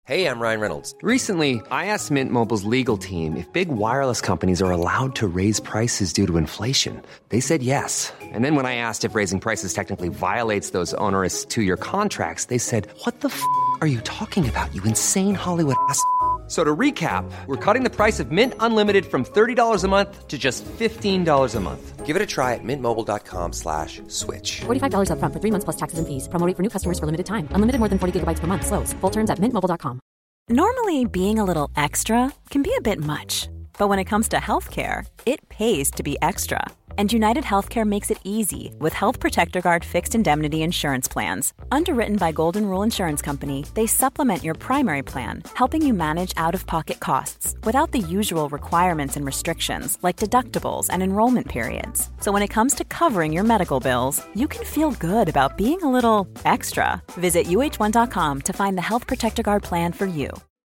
Hey, I'm Ryan Reynolds. Recently, I asked Mint Mobile's legal team if big wireless companies are allowed to raise prices due to inflation. They said yes. And then when I asked if raising prices technically violates those onerous two-year contracts, they said, "What the are you talking about, you insane Hollywood ass?" So to recap, we're cutting the price of Mint Unlimited from $30 a month to just $15 a month. Give it a try at mintmobile.com/switch. $45 up front for 3 months plus taxes and fees. Promo rate for new customers for limited time. Unlimited more than 40 gigabytes per month. Slows full terms at mintmobile.com. Normally, being a little extra can be a bit much. But when it comes to healthcare, it pays to be extra. And United Healthcare makes it easy with Health Protector Guard fixed indemnity insurance plans. Underwritten by Golden Rule Insurance Company, they supplement your primary plan, helping you manage out-of-pocket costs without the usual requirements and restrictions like deductibles and enrollment periods. So when it comes to covering your medical bills, you can feel good about being a little extra. Visit uh1.com to find the Health Protector Guard plan for you.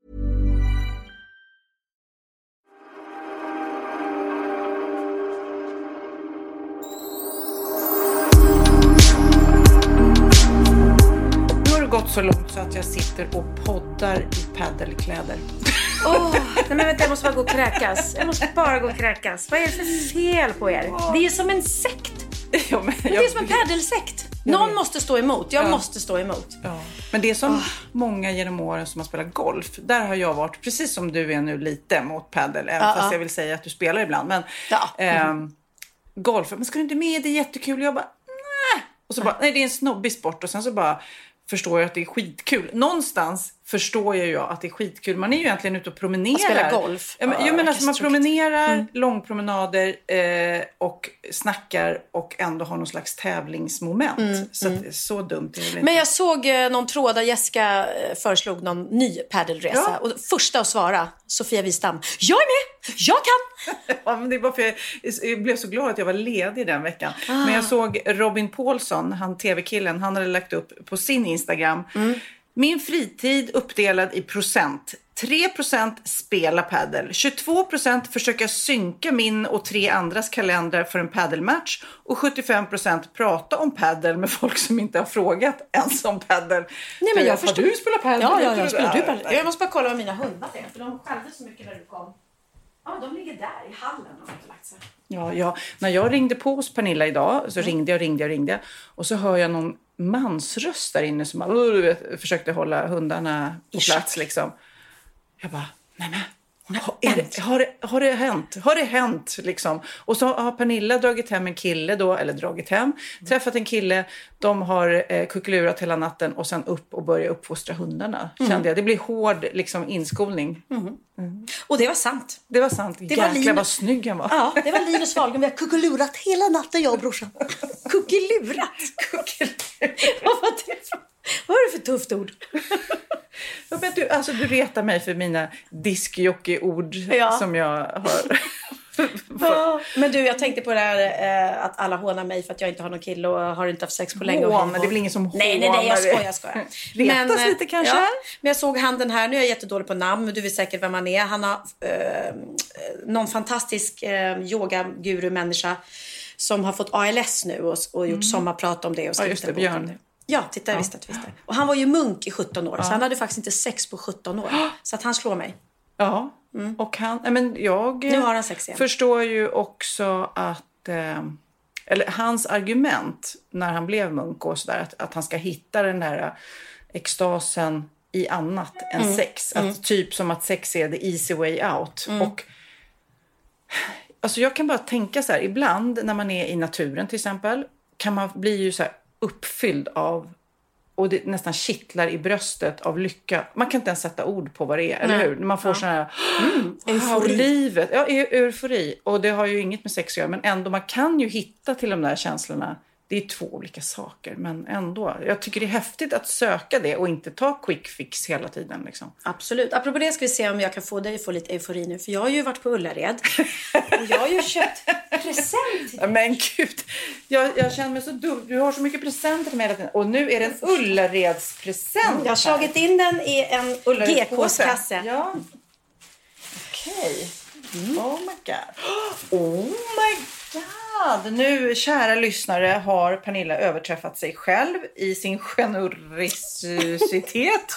Gått så långt så att jag sitter och poddar i paddelkläder. Nej men vänta, jag måste bara gå och kräkas. Vad är det för fel på er? Det är som en sekt. Ja, men det är som en paddelsekt. Någon måste stå emot. Jag måste stå emot. Ja. Men det är som många genom åren som har spelat golf. Där har jag varit, precis som du är nu, lite mot paddel. Även fast jag vill säga att du spelar ibland. Men golf, men ska du inte med? Det är jättekul. Jag bara, nej. Och så bara, nej det är en snobbig sport. Och sen så bara förstår jag att det är skitkul. Någonstans förstår jag ju att det är skitkul. Man är ju egentligen ute och promenerar. Man spelar golf. Men alltså man promenerar, långpromenader och snackar och ändå har någon slags tävlingsmoment. Så att, så dumt är det inte. Men jag såg någon tråd där Jessica föreslog någon ny paddelresa. Ja. Och första att svara, Sofia Wistam. Jag är med! Jag kan! Ja, men det är bara för jag blev så glad att jag var ledig den veckan. Men jag såg Robin Paulsson, han tv-killen, han hade lagt upp på sin Instagram. Min fritid uppdelad i procent. 3% spela paddel. 22% försöka synka min och 3 andras kalendrar för en paddelmatch. Och 75% prata om paddel med folk som inte har frågat ens om paddel. Nej, men jag förstår. Har du spelat paddel? Ja, jag spelar du paddel. Jag måste bara kolla vad mina hundar är. För de skällde så mycket när du kom. Ja, de ligger där i hallen och har inte lagt sig. Ja, när jag ringde på hos Pernilla idag så ringde jag. Och så hör jag någon mansröst där inne som försökte hålla hundarna på plats liksom. Jag bara, nej. Har det hänt liksom? Och så har Pernilla dragit hem en kille då, träffat en kille, de har kucklurat hela natten och sen upp och börja uppfostra hundarna. Kände jag, det blir hård liksom inskolning. Och det var sant. Det var sant, jäklar vad snygg han var. Ja, det var Linus Wahlgren, vi har kucklurat hela natten jag och brorsan. Kucklurat. Vad är det för tufft ord? Du retar mig för mina diskjockey-ord som jag har. Men du, jag tänkte på det här att alla hånar mig för att jag inte har någon kille och har inte haft sex på länge. Men det är väl ingen som hånar. Nej, jag skojar. Retas lite kanske? Ja, men jag såg han den här, nu är jag jättedålig på namn, men du vet säkert vem han är. Han har någon fantastisk yoga-guru-människa som har fått ALS nu och gjort sommarprat om det och skrivit en bok om det. Ja, titta, jag visste. Och han var ju munk i 17 år, så han hade faktiskt inte sex på 17 år. Så att han slår mig. Ja, och nu har han sex igen. Förstår ju också att, eller hans argument när han blev munk och sådär, att han ska hitta den där extasen i annat än sex. Att typ som att sex är the easy way out. Och alltså jag kan bara tänka så här, ibland när man är i naturen till exempel, kan man bli ju så här uppfylld av, och det nästan kittlar i bröstet av lycka. Man kan inte ens sätta ord på vad det är, eller hur? Man får sån här eufori. Livet. Ja, eufori. Och det har ju inget med sex att göra, men ändå, man kan ju hitta till de där känslorna. Det är 2 olika saker, men ändå. Jag tycker det är häftigt att söka det och inte ta quick fix hela tiden. Liksom. Absolut. Apropå det ska vi se om jag kan få dig att få lite eufori nu. För jag har ju varit på Ullared. Och jag har ju köpt present. Men gud, jag känner mig så dum. Du har så mycket presenter till mig hela tiden. Och nu är det en Ullareds present. Jag har slagit in den i en GKs-kasse. Ja. Okej. Oh my god. Oh my god. Nu, kära lyssnare, har Pernilla överträffat sig själv i sin generositet.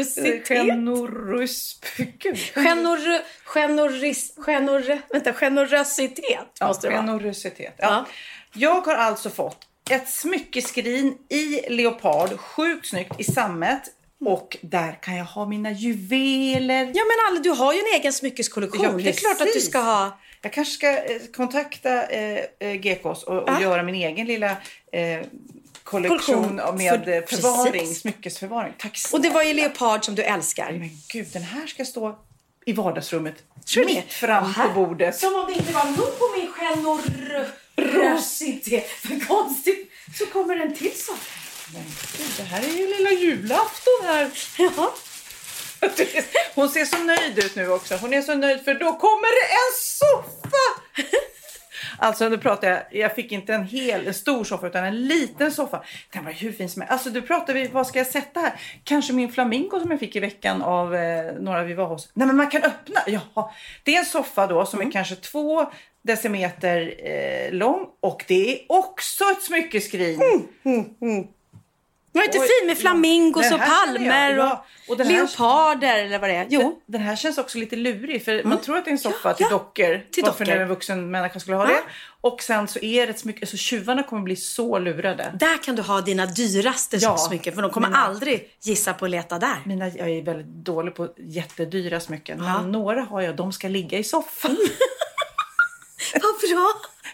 Generositet. Måste det vara. Generositet. Ja. Jag har alltså fått ett smyckeskrin i leopard, sjukt snyggt i sammet. Och där kan jag ha mina juveler. Ja, men du har ju en egen smyckeskollektion. Ja, det är klart att du ska ha. Jag kanske ska kontakta GKs och göra min egen lilla kollektion med förvaring, smyckesförvaring. Tack snälla. Och det var ju leopard som du älskar. Men gud, den här ska stå i vardagsrummet. Mitt fram på bordet. Som om det inte var nog på min generositet. För konstigt så kommer den till så. Men gud, det här är ju lilla julafton här. Ja. Hon ser så nöjd ut nu också. Hon är så nöjd för då kommer det en soffa. Alltså nu pratar jag fick inte en stor soffa utan en liten soffa. Den var hur fin som helst. Alltså du pratar vi, vad ska jag sätta här? Kanske min flamingo som jag fick i veckan av några vi var hos. Nej, men man kan öppna. Ja, det är en soffa då som är kanske 2 decimeter lång. Och det är också ett smyckeskrin. Var inte fin med flamingos och palmer och leoparder eller vad det är? Jo. Den här känns också lite lurig för man tror att det är en soffa till dockor. Varför nu en vuxen människa skulle ha det. Och sen så är det ett smycke, så tjuvarna kommer bli så lurade. Där kan du ha dina dyraste smycken för de kommer aldrig gissa på att leta där. Jag är väldigt dålig på jättedyra smycken. Men några har jag, de ska ligga i soffan. Vad bra.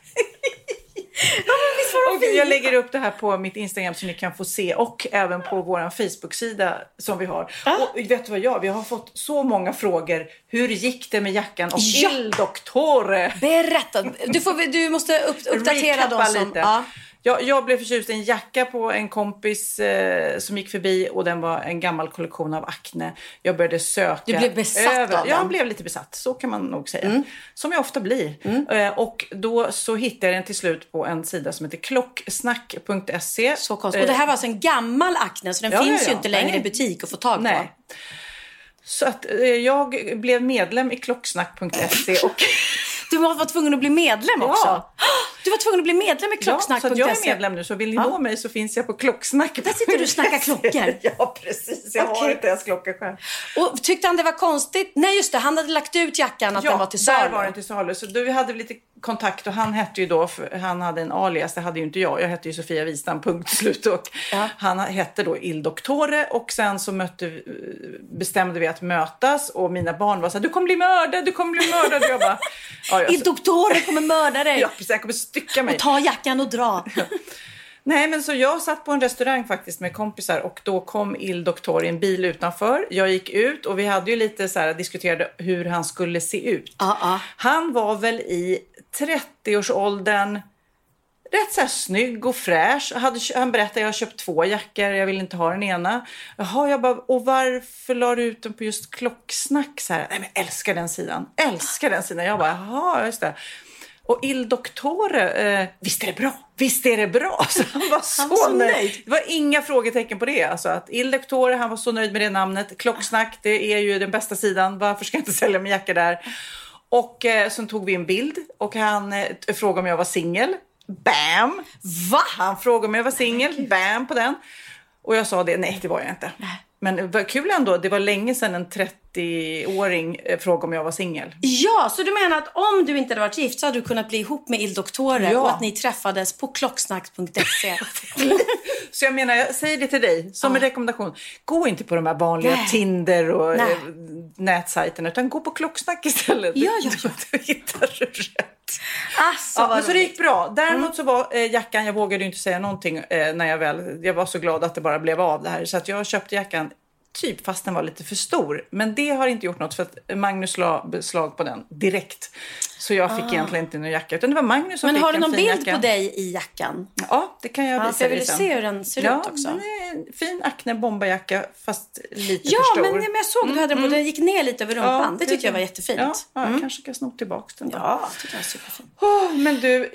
Och jag lägger upp det här på mitt Instagram så ni kan få se och även på vår Facebook-sida som vi har. Och vet du vad vi har fått så många frågor. Hur gick det med jackan och Il Dottore? Berätta. Du måste uppdatera dem som... Lite. Jag blev förtjust i en jacka på en kompis som gick förbi och den var en gammal kollektion av Acne. Jag började söka. Du blev besatt av den? Jag blev lite besatt, så kan man nog säga. Som jag ofta blir. Och då så hittade jag den till slut på en sida som heter klocksnack.se. Så konstigt. Och det här var alltså en gammal Acne så den finns ju inte längre i butik att få tag på. Så att jag blev medlem i klocksnack.se och... Du var tvungen att bli medlem också. Ja. Du var tvungen att bli medlem i klocksnack.se. Ja, så jag är medlem nu. Så vill ni nå mig så finns jag på klocksnack. Där sitter du och snackar klockor. Ja, precis. Jag har inte ens klocka själv. Och tyckte han det var konstigt? Nej, just det. Han hade lagt ut jackan att den var till salu. Ja, där var den till salu. Så vi hade lite kontakt och han hette ju då, han hade en alias, det hade ju inte jag. Jag hette ju Sofia Wistam, punkt slut. Och han hette då Il Dottore och sen så bestämde vi att mötas och mina barn var så här, du kommer bli mördad. Och jag bara, Il Dottore kommer mörda dig. Ja, precis, jag kommer stycka mig. Och ta jackan och dra. Nej, men så jag satt på en restaurang faktiskt med kompisar och då kom Il Dottore i en bil utanför. Jag gick ut och vi hade ju lite så här diskuterade hur han skulle se ut. Han var väl i 30-årsåldern, rätt så här snygg och fräsch. Han berättade, jag har köpt 2 jackor, jag vill inte ha den ena. Jaha, jag bara, och varför la du ut den på just klocksnack så här? Nej, men älskar den sidan. Jag bara, jaha, just det. Och Il Dottore, visst är det bra. Så han var så nöjd. Det var inga frågetecken på det. Alltså att Il Dottore, han var så nöjd med det namnet. Klocksnack, det är ju den bästa sidan. Varför ska jag inte sälja min jacka där? Och sen tog vi en bild och han frågade om jag var singel. Bam! Va? Han frågade om jag var singel. Bam på den. Och jag sa det, nej det var jag inte. Men det var kul ändå, det var länge sedan en 30-åring frågade om jag var singel. Ja, så du menar att om du inte hade varit gift så hade du kunnat bli ihop med Il Dottore och att ni träffades på klocksnack.se. Så jag menar, jag säger det till dig som en rekommendation. Gå inte på de här vanliga Tinder och nätsajterna utan gå på klocksnack istället. Ja. Du hittar du rätt. Alltså, men så det gick bra. Däremot så var jackan, jag vågade inte säga någonting när jag var så glad att det bara blev av det här. Så att jag köpte jackan typ fast den var lite för stor. Men det har inte gjort något för att Magnus la beslag på den direkt. Så jag fick egentligen inte någon jacka utan det var Magnus som fick en fin jacka. Men har du någon bild på dig i jackan? Ja, det kan jag visa dig sen. Jag vill se hur den ser ut också. Ja, en fin Acne bomberjacka fast lite för stor. Men jag såg du hade den på. Den gick ner lite över rumpan. Det tyckte jag var jättefint. Ja, jag kanske kan sno tillbaka den. Ja, det tycker jag är superfint. Men du,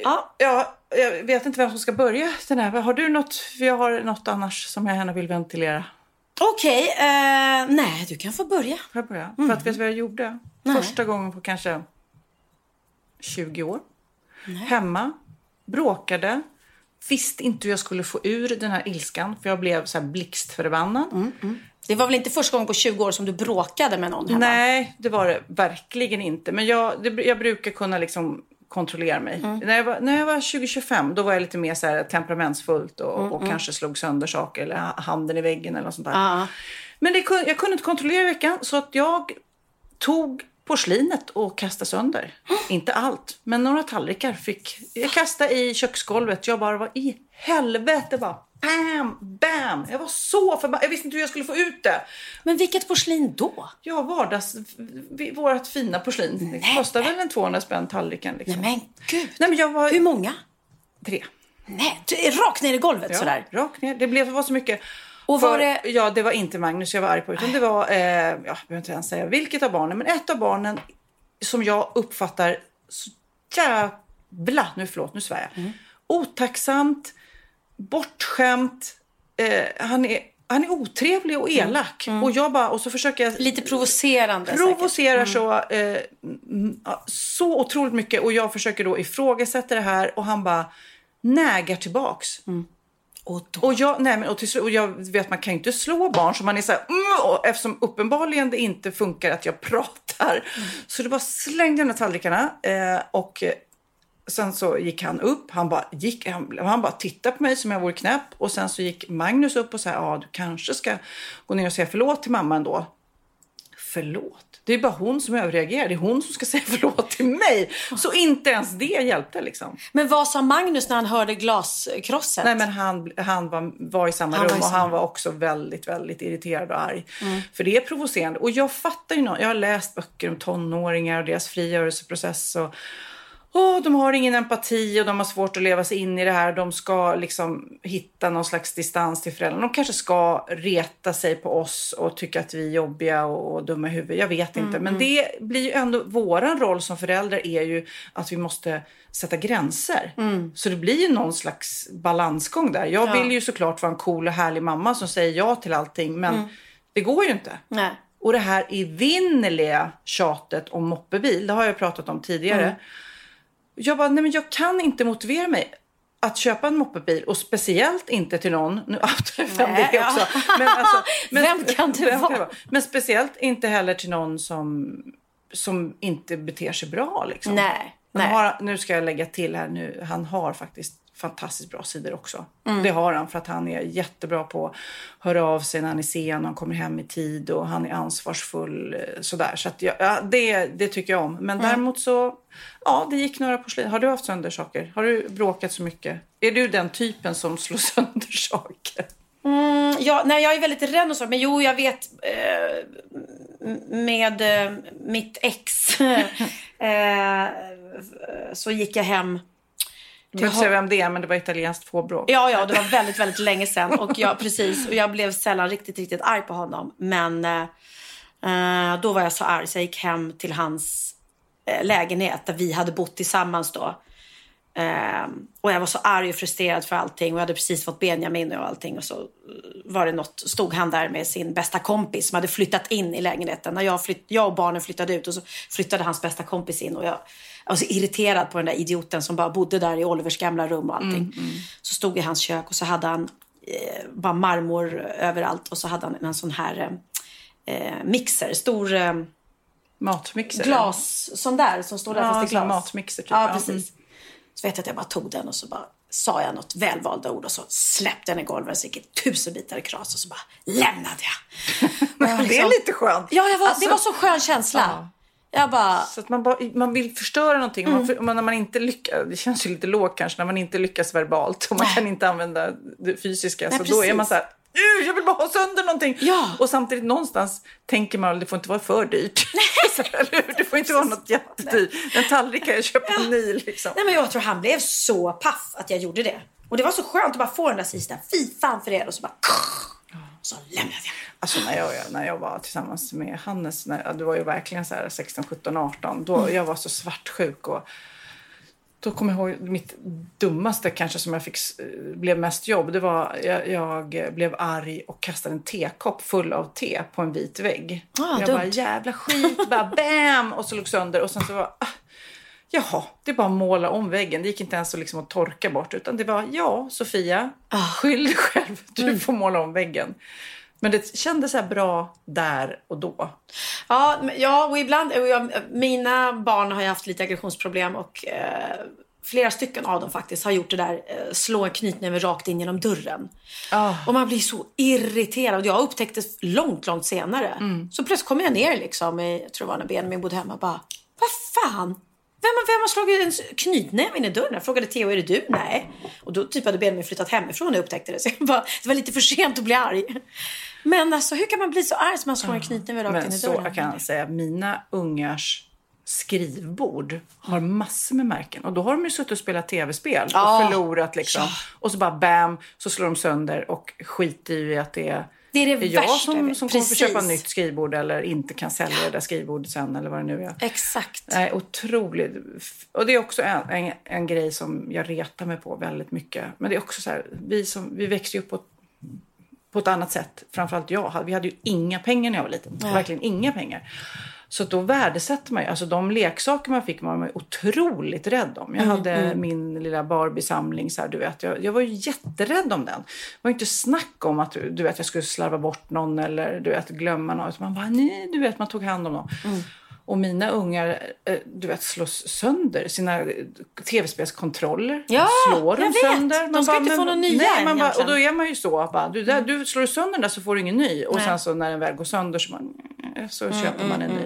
jag vet inte vem som ska börja den här. Har du något? För jag har något annars som jag gärna vill ventilera. Okej, nej du kan få börja. Får jag börja? För att vet du vad jag gjorde? Nej. Första gången på kanske 20 år. Nej. Hemma bråkade. Visste inte hur jag skulle få ur den här ilskan. För jag blev så här blixtförbannad. Det var väl inte första gången på 20 år som du bråkade med någon hemma? Nej, det var det verkligen inte. Men jag brukar kunna liksom kontrollera mig. När jag var 20-25, då var jag lite mer så här temperamentsfullt och kanske slog sönder saker eller handen i väggen eller något sånt där. Men jag kunde inte kontrollera i veckan, så att jag tog porslinet och kastade sönder. Inte allt, men några tallrikar fick jag kasta i köksgolvet. Jag bara var i helvete, bara bam, bam. Jag var så förbannad. Jag visste inte hur jag skulle få ut det. Men vilket porslin då? Ja, vårat fina porslin. Det kostar väl en 200 spänn tallriken. Liksom. Nej men gud. Nej, men Hur många? 3. Nej, rakt ner i golvet sådär. Rakt ner. Det var så mycket. Och var det... Ja, det var inte Magnus jag var arg på. Utan det var, jag behöver inte ens säga vilket av barnen. Men ett av barnen som jag uppfattar så jävla, nu svär jag. Otacksamt, bortskämt. Han är otrevlig och elak. Och jag bara, och så försöker jag... Lite provocerande. Provocerar så otroligt mycket. Och jag försöker då ifrågasätta det här. Och han bara nägar tillbaks. Och jag vet, man kan ju inte slå barn, så man är så här, eftersom uppenbarligen det inte funkar att jag pratar. Så det bara slängde de här tallrikarna och sen så gick han upp, han bara tittade på mig som jag vore knäpp, och sen så gick Magnus upp och sa, du kanske ska gå ner och säga förlåt till mamma ändå. Förlåt? Det är bara hon som överreagerar. Det är hon som ska säga förlåt till mig. Så inte ens det hjälpte liksom. Men vad sa Magnus när han hörde glaskrosset? Nej, men han var i samma rum och han var också väldigt, väldigt irriterad och arg. För det är provocerande. Och jag fattar ju jag har läst böcker om tonåringar och deras frigörelseprocess och de har ingen empati och de har svårt att leva sig in i det här. De ska liksom hitta någon slags distans till föräldrarna. De kanske ska reta sig på oss och tycka att vi är jobbiga och dumma i huvudet. Jag vet inte. Men det blir ju ändå, våran roll som föräldrar är ju att vi måste sätta gränser. Så det blir ju någon slags balansgång där. Jag vill ju såklart vara en cool och härlig mamma som säger ja till allting. Men det går ju inte. Nej. Och det här evinnerliga tjatet om moppebil, det har jag pratat om tidigare. Jag bara, nej men jag kan inte motivera mig att köpa en moppebil, och speciellt inte till någon, nu outar jag det också. Men alltså, vem kan det vara? Men speciellt inte heller till någon som inte beter sig bra liksom. Nej. Nu ska jag lägga till här nu, han har faktiskt fantastiskt bra sidor också. Det har han, för att han är jättebra på att höra av sig när han är sen, han kommer hem i tid och han är ansvarsfull sådär. Så att det tycker jag om. Men däremot så, det gick några porslin. Har du haft sönder saker? Har du bråkat så mycket? Är du den typen som slår sönder saker? Jag är väldigt rädd och så, men jag vet med mitt ex så gick jag hem. Jag vet inte vem det är, men det var italienskt fårbråk. Ja, det var väldigt, väldigt länge sedan. Och jag blev sällan riktigt, riktigt arg på honom. Men då var jag så arg så jag gick hem till hans lägenhet där vi hade bott tillsammans då. Och jag var så arg och frustrerad för allting. Och jag hade precis fått Benjamin och allting. Och så var det stod han där med sin bästa kompis som hade flyttat in i lägenheten. När jag och barnen flyttade ut, och så flyttade hans bästa kompis in. Och jag var så irriterad på den där idioten som bara bodde där i Olivers gamla rum och allting. Så stod i hans kök och så hade han bara marmor överallt. Och så hade han en sån här mixer, stor... matmixer? Glas, sån där som står där fast i glas. Matmixer typ. Ja, precis. Så vet jag att jag bara tog den och så bara sa jag något välvalda ord och så släppte den i golvet, så gick 1000 bitar i kras och så bara lämnade jag. Men det är lite skönt. Ja, det var så skön känsla. Jag bara... Så att man vill förstöra någonting. När man inte lyckas, det känns ju lite lågt kanske, när man inte lyckas verbalt och man kan inte använda det fysiska. Nej, så precis. Då är man så här, jag vill bara ha sönder någonting. Ja. Och samtidigt någonstans tänker man, det får inte vara för dyrt. Det får inte vara något jättedyrt. En tallrik kan jag köpa en ny liksom. Nej, men jag tror han blev så paff att jag gjorde det. Och det var så skönt att bara få den där sista. Fy fan för er. Och så bara... Så lämnade jag. Alltså när jag var tillsammans med Hannes, det var ju verkligen så här 16, 17, 18. Då jag var så svartsjuk, och då kommer jag ihåg mitt dummaste kanske som jag blev mest jobb. Det var jag blev arg och kastade en tekopp full av te på en vit vägg. Jag bara, jävla skit, bara bam! Och så låg sönder. Och sen så var Jaha, det är bara att måla om väggen. Det gick inte ens liksom att torka bort. Utan det var, ja, Sofia, skyll dig själv. Du får måla om väggen. Men det kändes så här bra där och då. Ja, och ibland... mina barn har ju haft lite aggressionsproblem. Och flera stycken av dem faktiskt har gjort det där. Slå en knytnäve rakt in genom dörren. Och man blir så irriterad. Jag upptäckte långt senare. Så plötsligt kom jag ner liksom. Jag tror det var när Benjamin bodde hemma. Bara, vad fan? Vem har slagit en knytnäve in i dörren? Jag frågade Theo, är det du? Nej. Och då typ hade Benjamin flyttat hemifrån och upptäckte det. Så jag bara, det var lite för sent att bli arg. Men alltså, hur kan man bli så arg som man slår en knytnäve rakt in i dörren? Men så kan jag säga, mina ungars skrivbord har massor med märken. Och då har de ju suttit och spelat tv-spel och förlorat liksom. Och så bara bam, så slår de sönder och skiter i att det är jag som kommer att köpa nytt skrivbord eller inte kan sälja det där skrivbordet sen eller vad det nu är. Exakt. Nej, otroligt. Och det är också en grej som jag retar mig på väldigt mycket. Men det är också så här, vi växte ju upp på ett annat sätt. Framförallt vi hade ju inga pengar när jag var liten. Verkligen inga pengar. Så då värdesätter man ju, alltså de leksaker man fick var man otroligt rädd om. Jag hade min lilla Barbie-samling så här, du vet. Jag var ju jätterädd om den. Det var ju inte snack om att du vet, jag skulle slarva bort någon eller du vet, glömma något. Man bara, nej, du vet, man tog hand om någon. Och mina ungar, du vet, slår sönder sina tv-spelskontroller. Ja, slår dem sönder. De ska inte få någon nya och då är man ju så, bara, du slår sönder där så får du ingen ny. Och sen så när den väl går sönder så köper man en ny.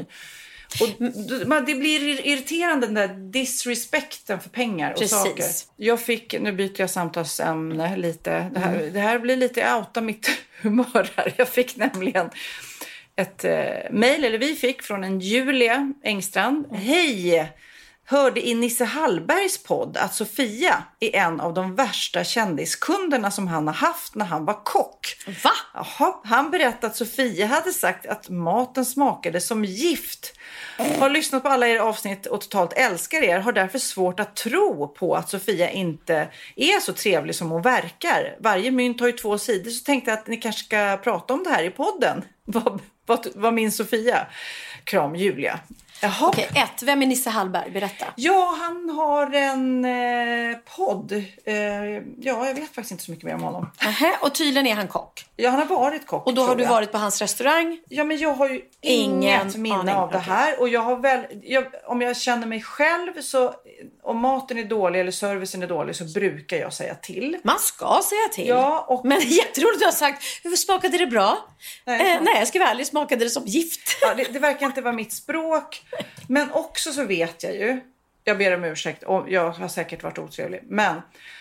Och det blir irriterande den där disrespekten för pengar och saker. Jag fick, nu byter jag samtalsämne lite. Det här blir lite outa mitt humör här. Jag fick nämligen ett mejl, eller vi fick från en Julia Engstrand. Hej! Hörde i Nisse Hallbergs podd att Sofia är en av de värsta kändiskunderna som han har haft när han var kock. Va? Jaha, han berättade att Sofia hade sagt att maten smakade som gift. Har lyssnat på alla era avsnitt och totalt älskar er. Har därför svårt att tro på att Sofia inte är så trevlig som hon verkar. Varje mynt har ju 2 sidor, så tänkte jag att ni kanske ska prata om det här i podden. Vad min Sofia? Kram, Julia. Jaha. Okej, vem är Nisse Hallberg? Berätta. Ja, han har en podd. Jag vet faktiskt inte så mycket mer om honom. Och tydligen är han kock. Ja, han har varit kock. Och då har du varit på hans restaurang? Ja, men jag har ju inget minne av det här. Och jag har om jag känner mig själv så, om maten är dålig eller servicen är dålig, så brukar jag säga till. Man ska säga till. Ja, men jätteroligt att du har sagt, hur smakade det bra? Nej, jag ska vara ärlig, smakade det som gift. Ja, det verkar inte vara mitt språk. Men också så vet jag ju, jag ber om ursäkt, och jag har säkert varit otrevlig, men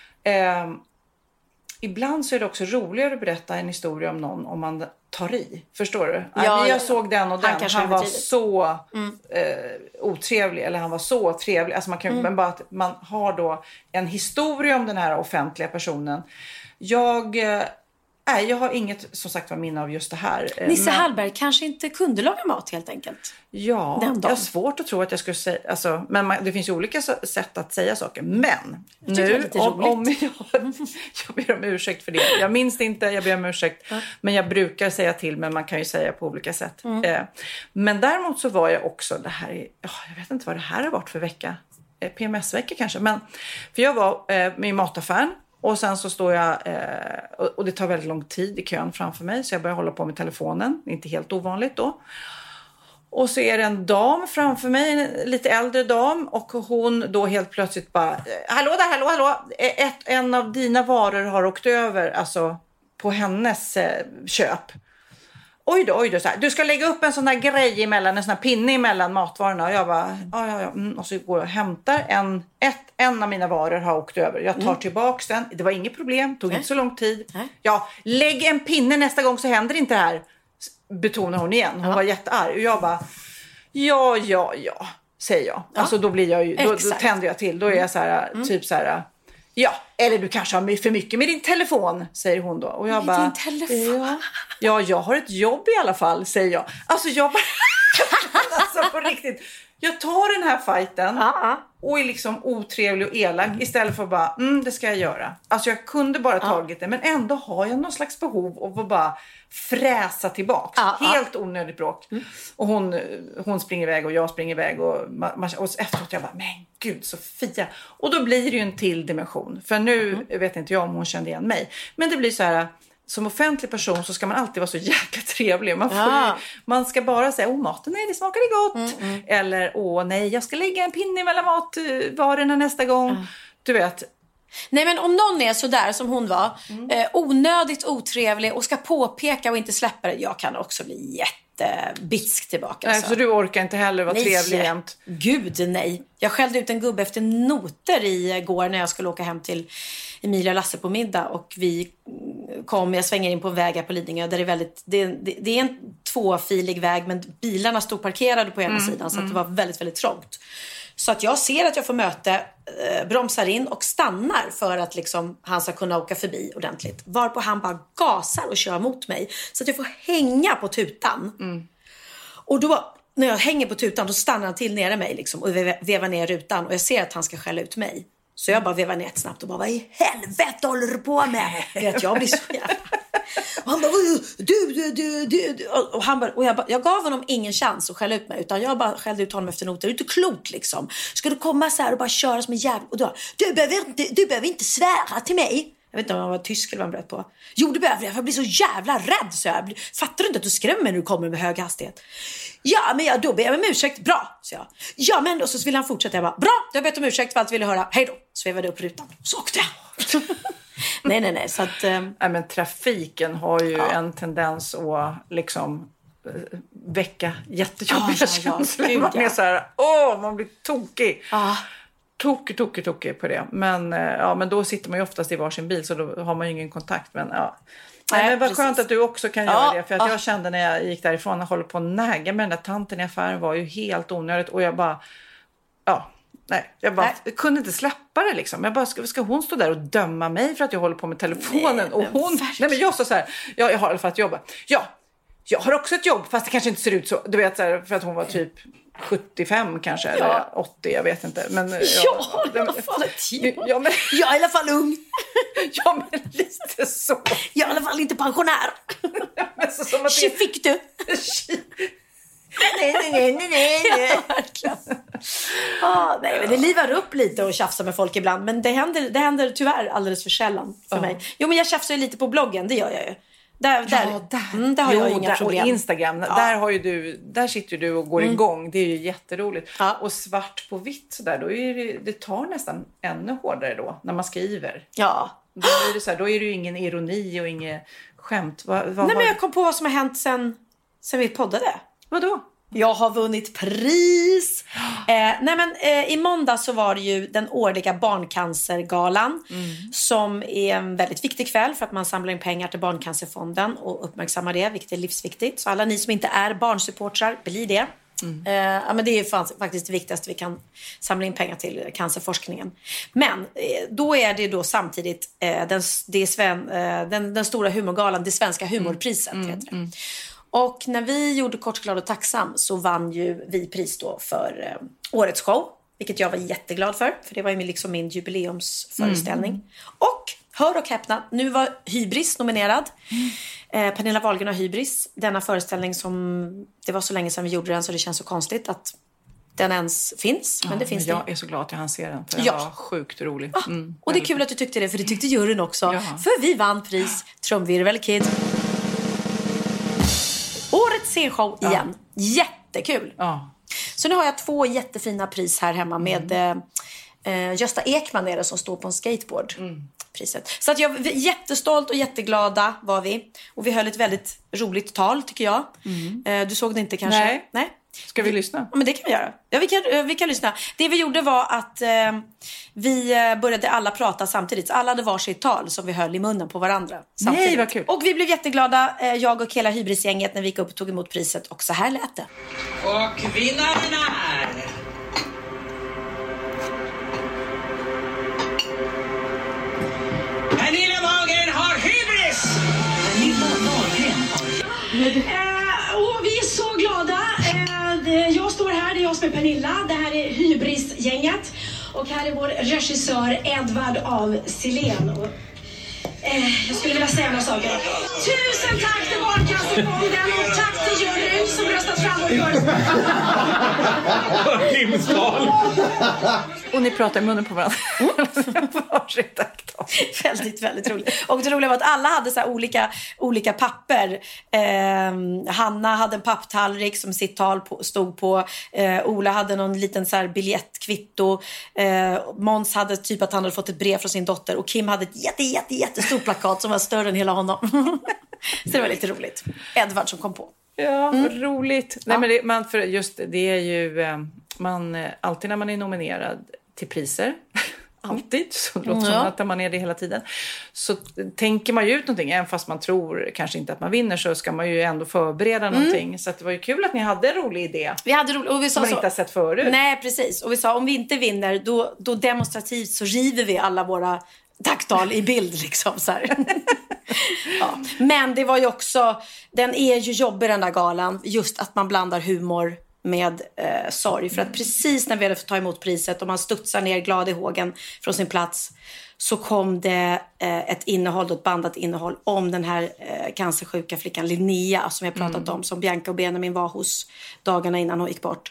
ibland så är det också roligare att berätta en historia om någon om man tar i. Förstår du? Ja, jag såg den och den. Han var så otrevlig, eller han var så trevlig. Alltså man kan, men bara att man har då en historia om den här offentliga personen. Jag har inget, som sagt, var minne av just det här. Nisse Hallberg kanske inte kunde laga mat helt enkelt. Ja, jag har svårt att tro att jag skulle säga... Alltså, men det finns ju olika sätt att säga saker. Men nu, om jag ber om ursäkt för det. Jag minns det inte, jag ber om ursäkt. Men jag brukar säga till, men man kan ju säga på olika sätt. Men däremot så var jag också... jag vet inte vad det här har varit för vecka. PMS-vecka kanske. Men, för jag var med mataffären. Och sen så står jag, och det tar väldigt lång tid i kön framför mig. Så jag börjar hålla på med telefonen. Det är inte helt ovanligt då. Och så är det en dam framför mig, en lite äldre dam. Och hon då helt plötsligt bara, hallå. En av dina varor har åkt över, alltså på hennes köp. Oj då, så här. Du ska lägga upp en sån här grej emellan, en sån här pinne emellan matvarorna. Och jag bara, ja. Och så går jag och hämtar en av mina varor har åkt över. Jag tar tillbaks den. Det var inget problem, tog inte så lång tid. Ja, lägg en pinne nästa gång så händer inte det här. Betonar hon igen. Hon var jättearg. Och jag bara, ja, säger jag. Alltså då blir jag ju, då tänder jag till. Då är jag så här, typ så här... Ja, eller du kanske har för mycket med din telefon, säger hon då. Och jag bara, din telefon? Ja, jag har ett jobb i alla fall, säger jag. Alltså jag bara, alltså på riktigt. Jag tar den här fighten och är liksom otrevlig och elak istället för att bara, det ska jag göra. Alltså jag kunde bara tagit det, men ändå har jag någon slags behov av att bara fräsa tillbaka. Helt onödigt bråk. Och hon springer iväg och jag springer iväg och efteråt jag bara, men gud, Sofia. Och då blir det ju en till dimension. För nu vet inte jag om hon kände igen mig. Men det blir så här, som offentlig person så ska man alltid vara så jäkla trevlig. Man ska bara säga, maten, nej, det smakade gott. Eller, nej, jag ska lägga en pinne mellan matvarorna nästa gång. Du vet. Nej, men om någon är så där som hon var, onödigt otrevlig och ska påpeka och inte släppa det, jag kan också bli jättebitsk tillbaka. Nej, så du orkar inte heller vara trevlig jämt? Gud, nej. Jag skällde ut en gubbe efter noter igår när jag skulle åka hem till Emilia och Lasse på middag, och jag svänger in på vägar på Lidingö där det är en 2-filig väg, men bilarna stod parkerade på ena sidan, så att det var väldigt, väldigt trångt. Så att jag ser att jag får möte, bromsar in och stannar för att liksom han ska kunna åka förbi ordentligt. Varpå han bara gasar och kör mot mig. Så att jag får hänga på tutan. Och då, när jag hänger på tutan, då stannar han till nere mig liksom, och vevar ner rutan. Och jag ser att han ska skälla ut mig. Så jag bara vevar ner snabbt och bara, vad i helvete håller du på med? Vet jag blir så jävla... Och han bara, du. Och han bara, och jag gav honom ingen chans att skälla ut mig, utan jag bara skällde ut honom efter noter. Det är inte klokt liksom. Ska du komma så här och bara köra som en jävla... Och då, du behöver inte svära till mig. Jag vet inte om han var tysk eller vad han bröt på. Jo, du behöver, jag blir så jävla rädd. Så fattar du inte att du skrämmer när du kommer med hög hastighet? Ja, men då ber jag om ursäkt. Bra, så jag. Ja, men då så vill han fortsätta. Jag bara, bra, jag ber om ursäkt för allt ville höra. Hej då. Svevade upp rutan. Så åkte jag. Nej. Så att, Nej, men trafiken har ju en tendens att liksom väcka jättejobbiga känslor. Man är så här, man blir tokig. Tokig på det. Men då sitter man ju oftast i varsin bil, så då har man ju ingen kontakt. Men men vad skönt att du också kan göra det. För att jag kände när jag gick därifrån, jag håller på att näga med den där tanten i affären, var ju helt onödigt. Och jag bara, jag kunde inte släppa det liksom. Jag bara, ska hon stå där och döma mig för att jag håller på med telefonen? Nej, och hon, men jag sa så här, jag har i alla fall ett jobb. Ja, jag har också ett jobb, fast det kanske inte ser ut så. Du vet, så här, för att hon var typ 75 kanske, eller 80, jag vet inte. Men, i alla fall ett jobb. Jag är i alla fall ung. Ja, men lite så. Jag är i alla fall inte pensionär. Men så som att fick du? Nej. Nej, men det livar upp lite och tjafsar med folk ibland. Men det händer tyvärr alldeles för sällan för mig. Jo, men jag tjafsar ju lite på bloggen, det gör jag ju. Där har jag inga problem. Och Instagram, där sitter du och går igång. Det är ju jätteroligt. Och svart på vitt så där, då är det tar nästan ännu hårdare då när man skriver. Ja. Då är det så här, då är det ju ingen ironi och inget skämt. Men jag kom på vad som har hänt sen vi poddade. Vadå? Jag har vunnit pris. I måndag så var det ju den årliga barncancergalan, som är en väldigt viktig kväll för att man samlar in pengar till Barncancerfonden och uppmärksammar det, vilket är livsviktigt. Så alla ni som inte är barnsupportrar, blir det. Men det är faktiskt det viktigaste vi kan samla in pengar till cancerforskningen. Men då är det då samtidigt den stora humorgalan, det svenska humorpriset heter det. Och när vi gjorde Kort, glad och tacksam så vann ju vi pris då för årets show. Vilket jag var jätteglad för det var ju liksom min jubileumsföreställning. Och hör och häpna, nu var Hybris nominerad. Pernilla Wahlgren har Hybris. Denna föreställning som, det var så länge sedan vi gjorde den så det känns så konstigt att den ens finns. Men det finns. Jag är så glad att jag hann se den, för den var sjukt rolig. Och det är kul att du tyckte det, för det tyckte juryn också. För vi vann pris, trumvirvel kid. Årets scenshow igen. Jättekul. Så nu har jag 2 jättefina pris här hemma med Gösta Ekman är det som står på en skateboard. Priset. Så att jag är jättestolt och jätteglada var vi. Och vi höll ett väldigt roligt tal tycker jag. Du såg det inte kanske? Nej. Ska vi lyssna? Ja, men det kan vi göra. Ja, vi kan lyssna. Det vi gjorde var att vi började alla prata samtidigt. Alla hade varsitt tal som vi höll i munnen på varandra samtidigt. Nej, vad kul. Och vi blev jätteglada, jag och hela Hybrisgänget, när vi gick upp och tog emot priset. Och så här lät det. Och vinnaren är... Pernilla Wahlgren har Hybris! Pernilla Wahlgren har... Och vi är så glada. Jag står här, det är jag som är Pernilla. Det här är Hybris-gänget. Och här är vår regissör Edvard av Silén. Jag skulle vilja säga några saker. Tusen tack till Barncancerfonden och tack till juryn som röstat fram och Timstal. Och ni pratar i munnen på varandra. Varsågod, tack då. Väldigt, väldigt roligt. Och det roliga var att alla hade så här olika papper. Hanna hade en papptallrik som sitt tal stod på. Ola hade någon liten så här biljettkvitto. Måns hade typ att han hade fått ett brev från sin dotter. Och Kim hade ett jättestort plakat som var större än hela honom. Så det var lite roligt. Edvard som kom på. Ja, roligt. Nej, men det är ju alltid när man är nominerad till priser. Alltid, så det låter som att man är det hela tiden. Så tänker man ju ut någonting, även fast man tror kanske inte att man vinner, så ska man ju ändå förbereda någonting. Så att det var ju kul att ni hade en rolig idé. Vi hade roligt, och vi sa som man inte har sett förut. Nej, precis. Och vi sa, om vi inte vinner, då demonstrativt så river vi alla våra tacktal i bild liksom så här. Ja. Men det var ju också, den är ju jobbig den där galan, just att man blandar humor med sorg. För att precis när vi hade fått ta emot priset och man studsar ner glad i hågen från sin plats, så kom det ett innehåll, ett bandat innehåll om den här cancersjuka flickan Linnea som jag pratat om, som Bianca och Benjamin var hos dagarna innan hon gick bort.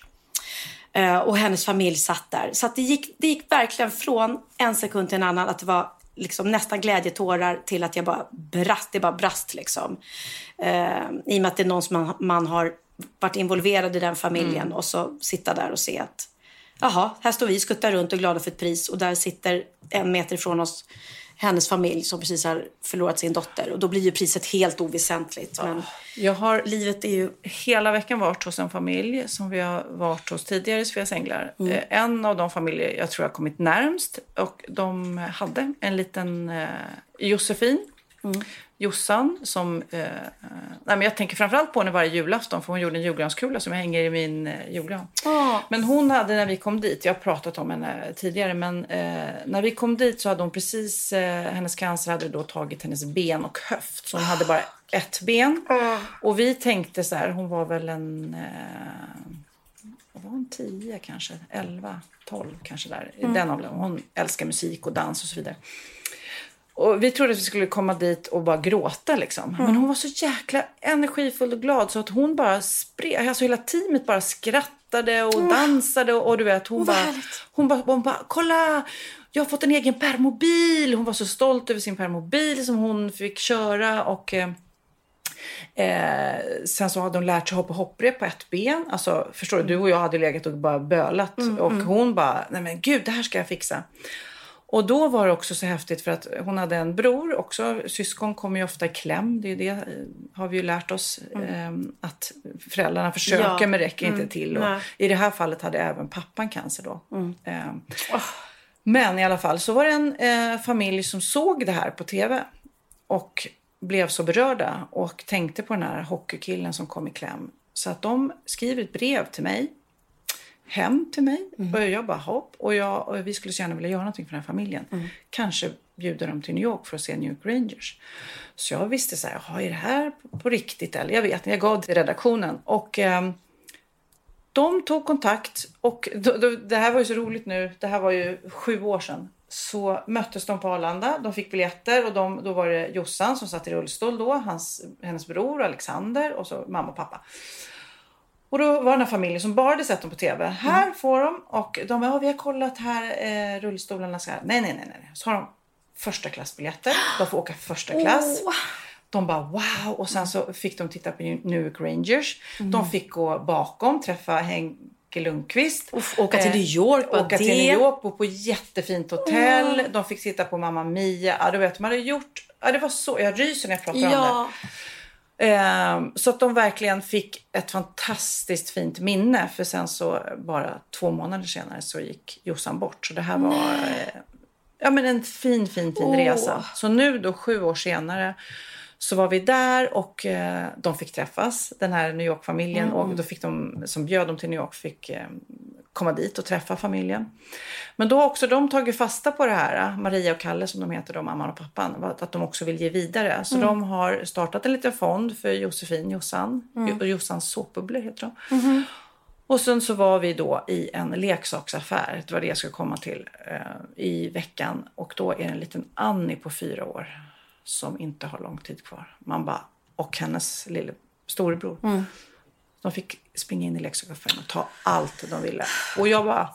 Och hennes familj satt där. Så att det gick verkligen från en sekund till en annan att det var liksom nästan glädjetårar till att jag bara brast. Det bara brast liksom. I och med att det är någon som man har varit involverad i den familjen och så sitta där och se att jaha, här står vi, skuttar runt och glada för ett pris, och där sitter 1 meter ifrån oss hennes familj som precis har förlorat sin dotter, och då blir ju priset helt oväsentligt. Men livet är ju... hela veckan varit hos en familj som vi har varit hos tidigare i Sveas Änglar. En av de familjer jag tror har kommit närmst, och de hade en liten Josefin, Jossan, som men jag tänker framförallt på henne varje julafton, för hon gjorde en julgranskula som jag hänger i min julgran. Men hon hade, när vi kom dit, jag har pratat om henne tidigare, men när vi kom dit så hade hon precis, hennes cancer hade då tagit hennes ben och höft, så hon hade bara ett ben. Och vi tänkte så här, hon var väl var hon 10 kanske, 11, 12 kanske där, den åldern. Hon älskar musik och dans och så vidare. Och vi trodde att vi skulle komma dit och bara gråta liksom. Men hon var så jäkla energifull och glad, så att hon bara alltså hela teamet bara skrattade och dansade, och du vet, hon bara kolla, jag har fått en egen permobil. Hon var så stolt över sin permobil som hon fick köra, och sen så hade hon lärt sig hoppa hopprep på ett ben. Alltså förstår du och jag hade legat och bara bölat, och hon bara, nej men gud, det här ska jag fixa. Och då var det också så häftigt, för att hon hade en bror också. Syskon kommer ju ofta i kläm. Det är det har vi ju lärt oss. Att föräldrarna försöker men räcker inte till. Och i det här fallet hade även pappan cancer då. Men i alla fall så var det en familj som såg det här på tv. Och blev så berörda. Och tänkte på den här hockeykillen som kom i kläm. Så att de skriver ett brev till mig. Hem till mig. Och jag bara hopp. Och vi skulle så gärna vilja göra någonting för den här familjen. Kanske bjuda dem till New York för att se New York Rangers. Så jag visste så här, är det här på riktigt? Eller jag vet inte, jag gav till redaktionen. Och de tog kontakt. Och det här var ju så roligt nu. Det här var ju 7 år sedan. Så möttes de på Arlanda. De fick biljetter. Och då var det Jossan som satt i rullstol då. Hennes bror Alexander. Och så mamma och pappa. Och då var den här familjen som bara hade sett dem på tv. Här får de. Och de bara, vi har kollat här rullstolarna. Så här. Nej. Så har de första klassbiljetter. De får åka första klass. De bara wow. Och sen så fick de titta på New York Rangers. De fick gå bakom. Träffa Henke Lundqvist. Åka till New York. Åka till New York. Bo på jättefint hotell. De fick sitta på Mamma Mia. Ja, du vet, man hade gjort. Ja, det var så. Jag ryser när jag pratar om det. Så att de verkligen fick ett fantastiskt fint minne. För sen så bara 2 månader senare så gick Jossan bort. Så det här var en fin resa. Så nu då 7 år senare så var vi där och de fick träffas. Den här New York-familjen. Och då fick de, som bjöd dem till New York, fick komma dit och träffa familjen. Men då har också de tagit fasta på det här. Maria och Kalle som de heter då, mamman och pappan. Att de också vill ge vidare. Så de har startat en liten fond för Jossan. Jossans såpbubblor heter de. Och sen så var vi då i en leksaksaffär. Det var det jag skulle komma till i veckan. Och då är det en liten Annie på 4 år. som inte har lång tid kvar. Man bara, och hennes storebror. De fick springa in i leksaksaffären och ta allt de ville. Och jag bara...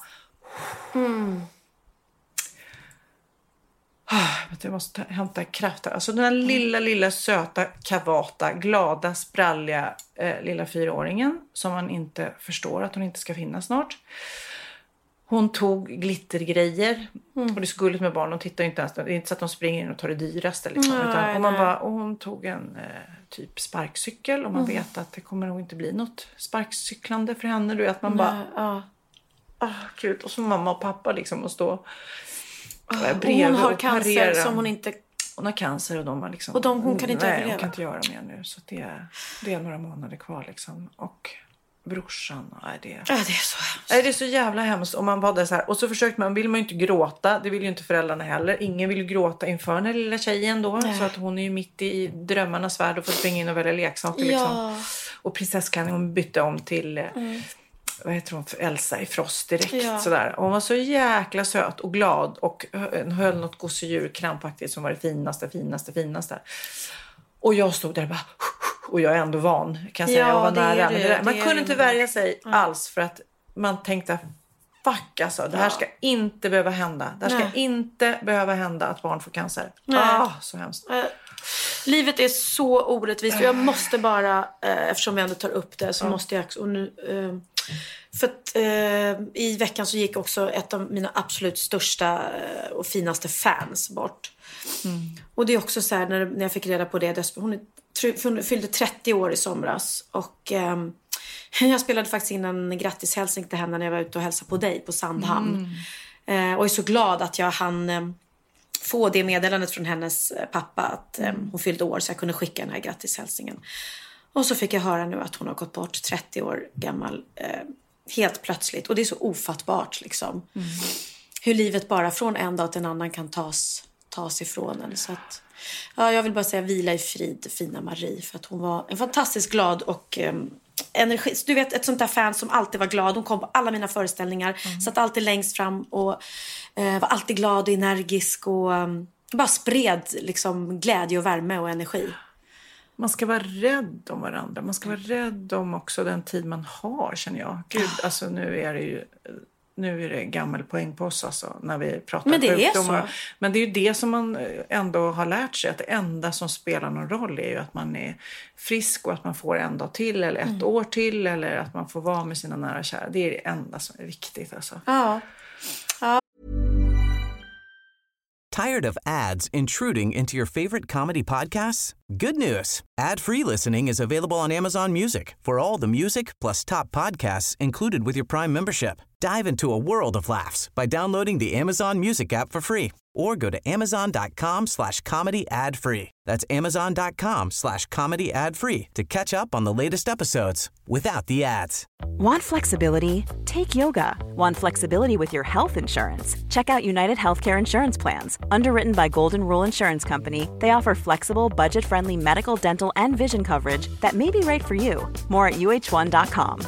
Jag måste hämta kraft här. Alltså den här lilla söta, kavata, glada, spralliga lilla 4-åringen som man inte förstår att hon inte ska finnas snart. Hon tog glittergrejer. Och det är så gulligt med barn. De tittar inte ens. Det är inte så att de springer in och tar det dyraste. Liksom. Och hon tog en typ sparkcykel. Och man vet att det kommer nog inte bli något sparkcyklande för henne. Du vet, man bara... Gud. Och så mamma och pappa liksom och stå bredvid hon har och cancer parera. Som hon inte... Hon har cancer och de har liksom... Och hon kan inte överleva. Hon kan inte göra mer nu. Så det är några månader kvar liksom. Och... brorsan, det är så hemskt. Det är så jävla hemskt. Och man var så här, och så försökte man, vill man ju inte gråta. Det vill ju inte föräldrarna heller. Ingen vill ju gråta inför den lilla tjejen då. Så att hon är ju mitt i drömmarnas värld och får springa in och välja leksaker liksom. Och prinsesskan hon bytte om till vad heter hon, för Elsa i Frost direkt sådär. Och hon var så jäkla söt och glad och höll något gosedjur krampaktigt som var det finaste. Och jag stod där och bara... Och jag är ändå van, kan jag säga, och var nära. Men man kunde inte värja sig alls för att man tänkte, fuck alltså, det här ska inte behöva hända. Det här ska inte behöva hända att barn får cancer. Så hemskt. Livet är så orättvist och jag måste bara, eftersom vi ändå tar upp det så måste jag också, och nu, för att i veckan så gick också ett av mina absolut största och finaste fans bort. Och det är också så här, när jag fick reda på det, hon fyllde 30 år i somras och jag spelade faktiskt in en grattishälsning till henne när jag var ute och hälsade på dig på Sandhamn. Och är så glad att jag hann få det meddelandet från hennes pappa att hon fyllde år så jag kunde skicka den här grattishälsningen. Och så fick jag höra nu att hon har gått bort 30 år gammal helt plötsligt. Och det är så ofattbart liksom. Hur livet bara från en dag till en annan kan tas ifrån en. Så att, jag vill bara säga vila i frid, fina Marie. För att hon var en fantastiskt glad och energi. Du vet, ett sånt där fan som alltid var glad. Hon kom på alla mina föreställningar. Satt alltid längst fram och var alltid glad och energisk. Och bara spred liksom glädje och värme och energi. Man ska vara rädd om varandra. Man ska vara rädd om också den tid man har, känner jag. Gud, alltså nu är det gammal poäng på oss alltså, när vi pratar men det sjukdomar. är så. Men det är ju det som man ändå har lärt sig. Att det enda som spelar någon roll är ju att man är frisk och att man får en dag till eller ett år till. Eller att man får vara med sina nära och kära. Det är det enda som är viktigt alltså. Tired of ads intruding into your favorite comedy podcasts? Good news. Ad-free listening is available on Amazon Music for all the music plus top podcasts included with your Prime membership. Dive into a world of laughs by downloading the Amazon Music app for free or go to amazon.com/comedy ad-free. That's amazon.com/comedy ad-free to catch up on the latest episodes without the ads. Want flexibility? Take yoga. Want flexibility with your health insurance? Check out United Healthcare Insurance Plans. Underwritten by Golden Rule Insurance Company, they offer flexible, budget-friendly medical, dental, and vision coverage that may be right for you. More at uh1.com.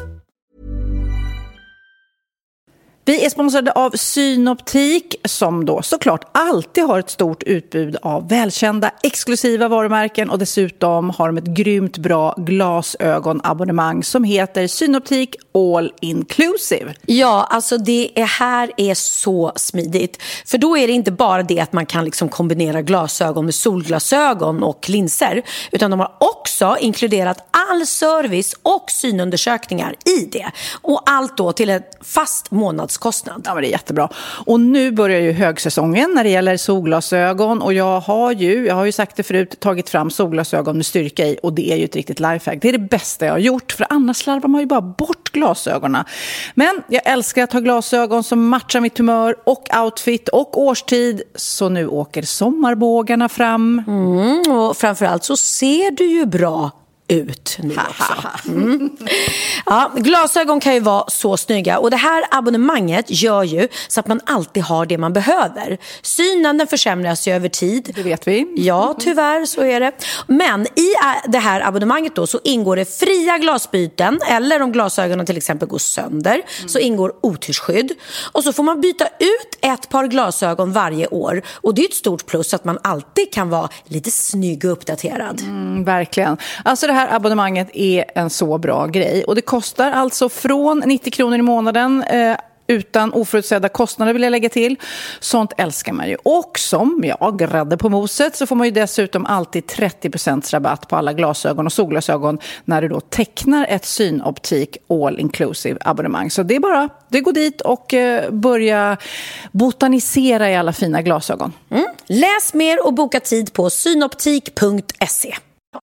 Vi är sponsrade av Synoptik som då såklart alltid har ett stort utbud av välkända exklusiva varumärken och dessutom har de ett grymt bra glasögonabonnemang som heter Synoptik All Inclusive. Ja, alltså det här är så smidigt. För då är det inte bara det att man kan liksom kombinera glasögon med solglasögon och linser, utan de har också inkluderat all service och synundersökningar i det. Och allt då till ett fast månadskostnad. Ja, men det är jättebra. Och nu börjar ju högsäsongen när det gäller solglasögon. Och jag har ju sagt det förut, tagit fram solglasögon med styrka i. Och det är ju ett riktigt lifehack. Det är det bästa jag har gjort. För annars slarvar man ju bara bort glasögonen. Men jag älskar att ha glasögon som matchar mitt humör och outfit och årstid. Så nu åker sommarbågarna fram. Och framförallt så ser du ju bra ut nu också. Ja, glasögon kan ju vara så snygga. Och det här abonnemanget gör ju så att man alltid har det man behöver. Synen den försämras ju över tid. Det vet vi. Ja, tyvärr så är det. Men i det här abonnemanget då så ingår det fria glasbyten. Eller om glasögonen till exempel går sönder så ingår otyrsskydd. Och så får man byta ut ett par glasögon varje år. Och det är ett stort plus att man alltid kan vara lite snygg och uppdaterad. Verkligen. Alltså det här abonnemanget är en så bra grej. Och det kostar alltså från 90 kronor i månaden utan oförutsedda kostnader vill jag lägga till. Sånt älskar man ju. Och som grädde på moset så får man ju dessutom alltid 30% rabatt på alla glasögon och solglasögon när du då tecknar ett Synoptik all inclusive abonnemang. Så det är bara, det går dit och börja botanisera i alla fina glasögon. Läs mer och boka tid på synoptik.se.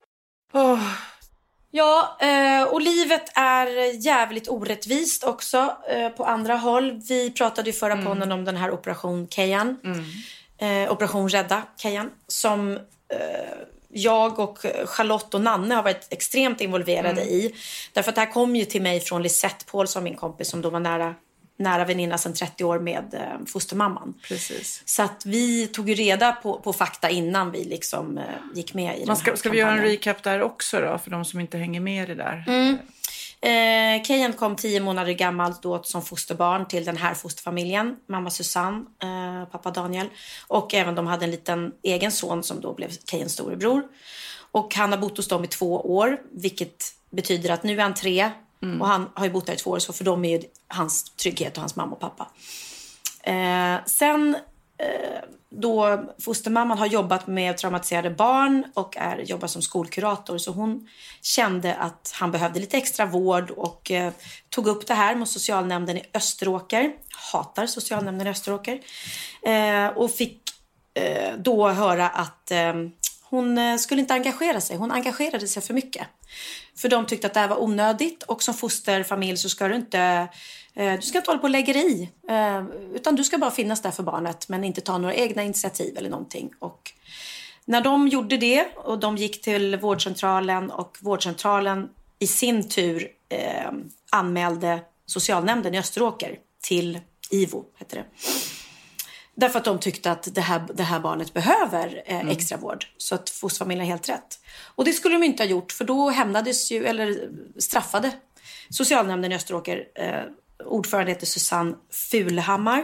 Ja, och livet är jävligt orättvist också på andra håll. Vi pratade ju förra podden om den här Operation Kejan. Operation Rädda Kejan. Som jag och Charlotte och Nanne har varit extremt involverade i. Därför att det här kom ju till mig från Lisette Paul som min kompis som då var nära väninna sedan 30 år med fostermamman. Precis. Så att vi tog ju reda på fakta innan vi liksom gick med i den här Ska vi göra en recap där också då för de som inte hänger med i det där? Kejan kom 10 månader gammal då som fosterbarn till den här fosterfamiljen. Mamma Susanne, pappa Daniel. Och även de hade en liten egen son som då blev Kejans storebror. Och han har bott hos dem i 2 år. Vilket betyder att nu är han 3. Och han har ju bott där i 2 år så för dem är ju hans trygghet och hans mamma och pappa. Sen då fostermamman har jobbat med traumatiserade barn och jobbar som skolkurator så hon kände att han behövde lite extra vård och tog upp det här med socialnämnden i Österåker. Hatar socialnämnden i Österåker. Och fick då höra att hon skulle inte engagera sig. Hon engagerade sig för mycket. För de tyckte att det här var onödigt. Och som fosterfamilj så ska du inte hålla på och lägga dig i. Utan du ska bara finnas där för barnet. Men inte ta några egna initiativ eller någonting. Och när de gjorde det och de gick till vårdcentralen. Och vårdcentralen i sin tur anmälde socialnämnden i Österåker till IVO, heter det. Därför att de tyckte att det här barnet behöver extra vård. Så att fosterfamiljen är helt rätt. Och det skulle de inte ha gjort. För då hämnades ju, eller straffade socialnämnden i Österåker. Ordförande heter Susanne Fulhammar.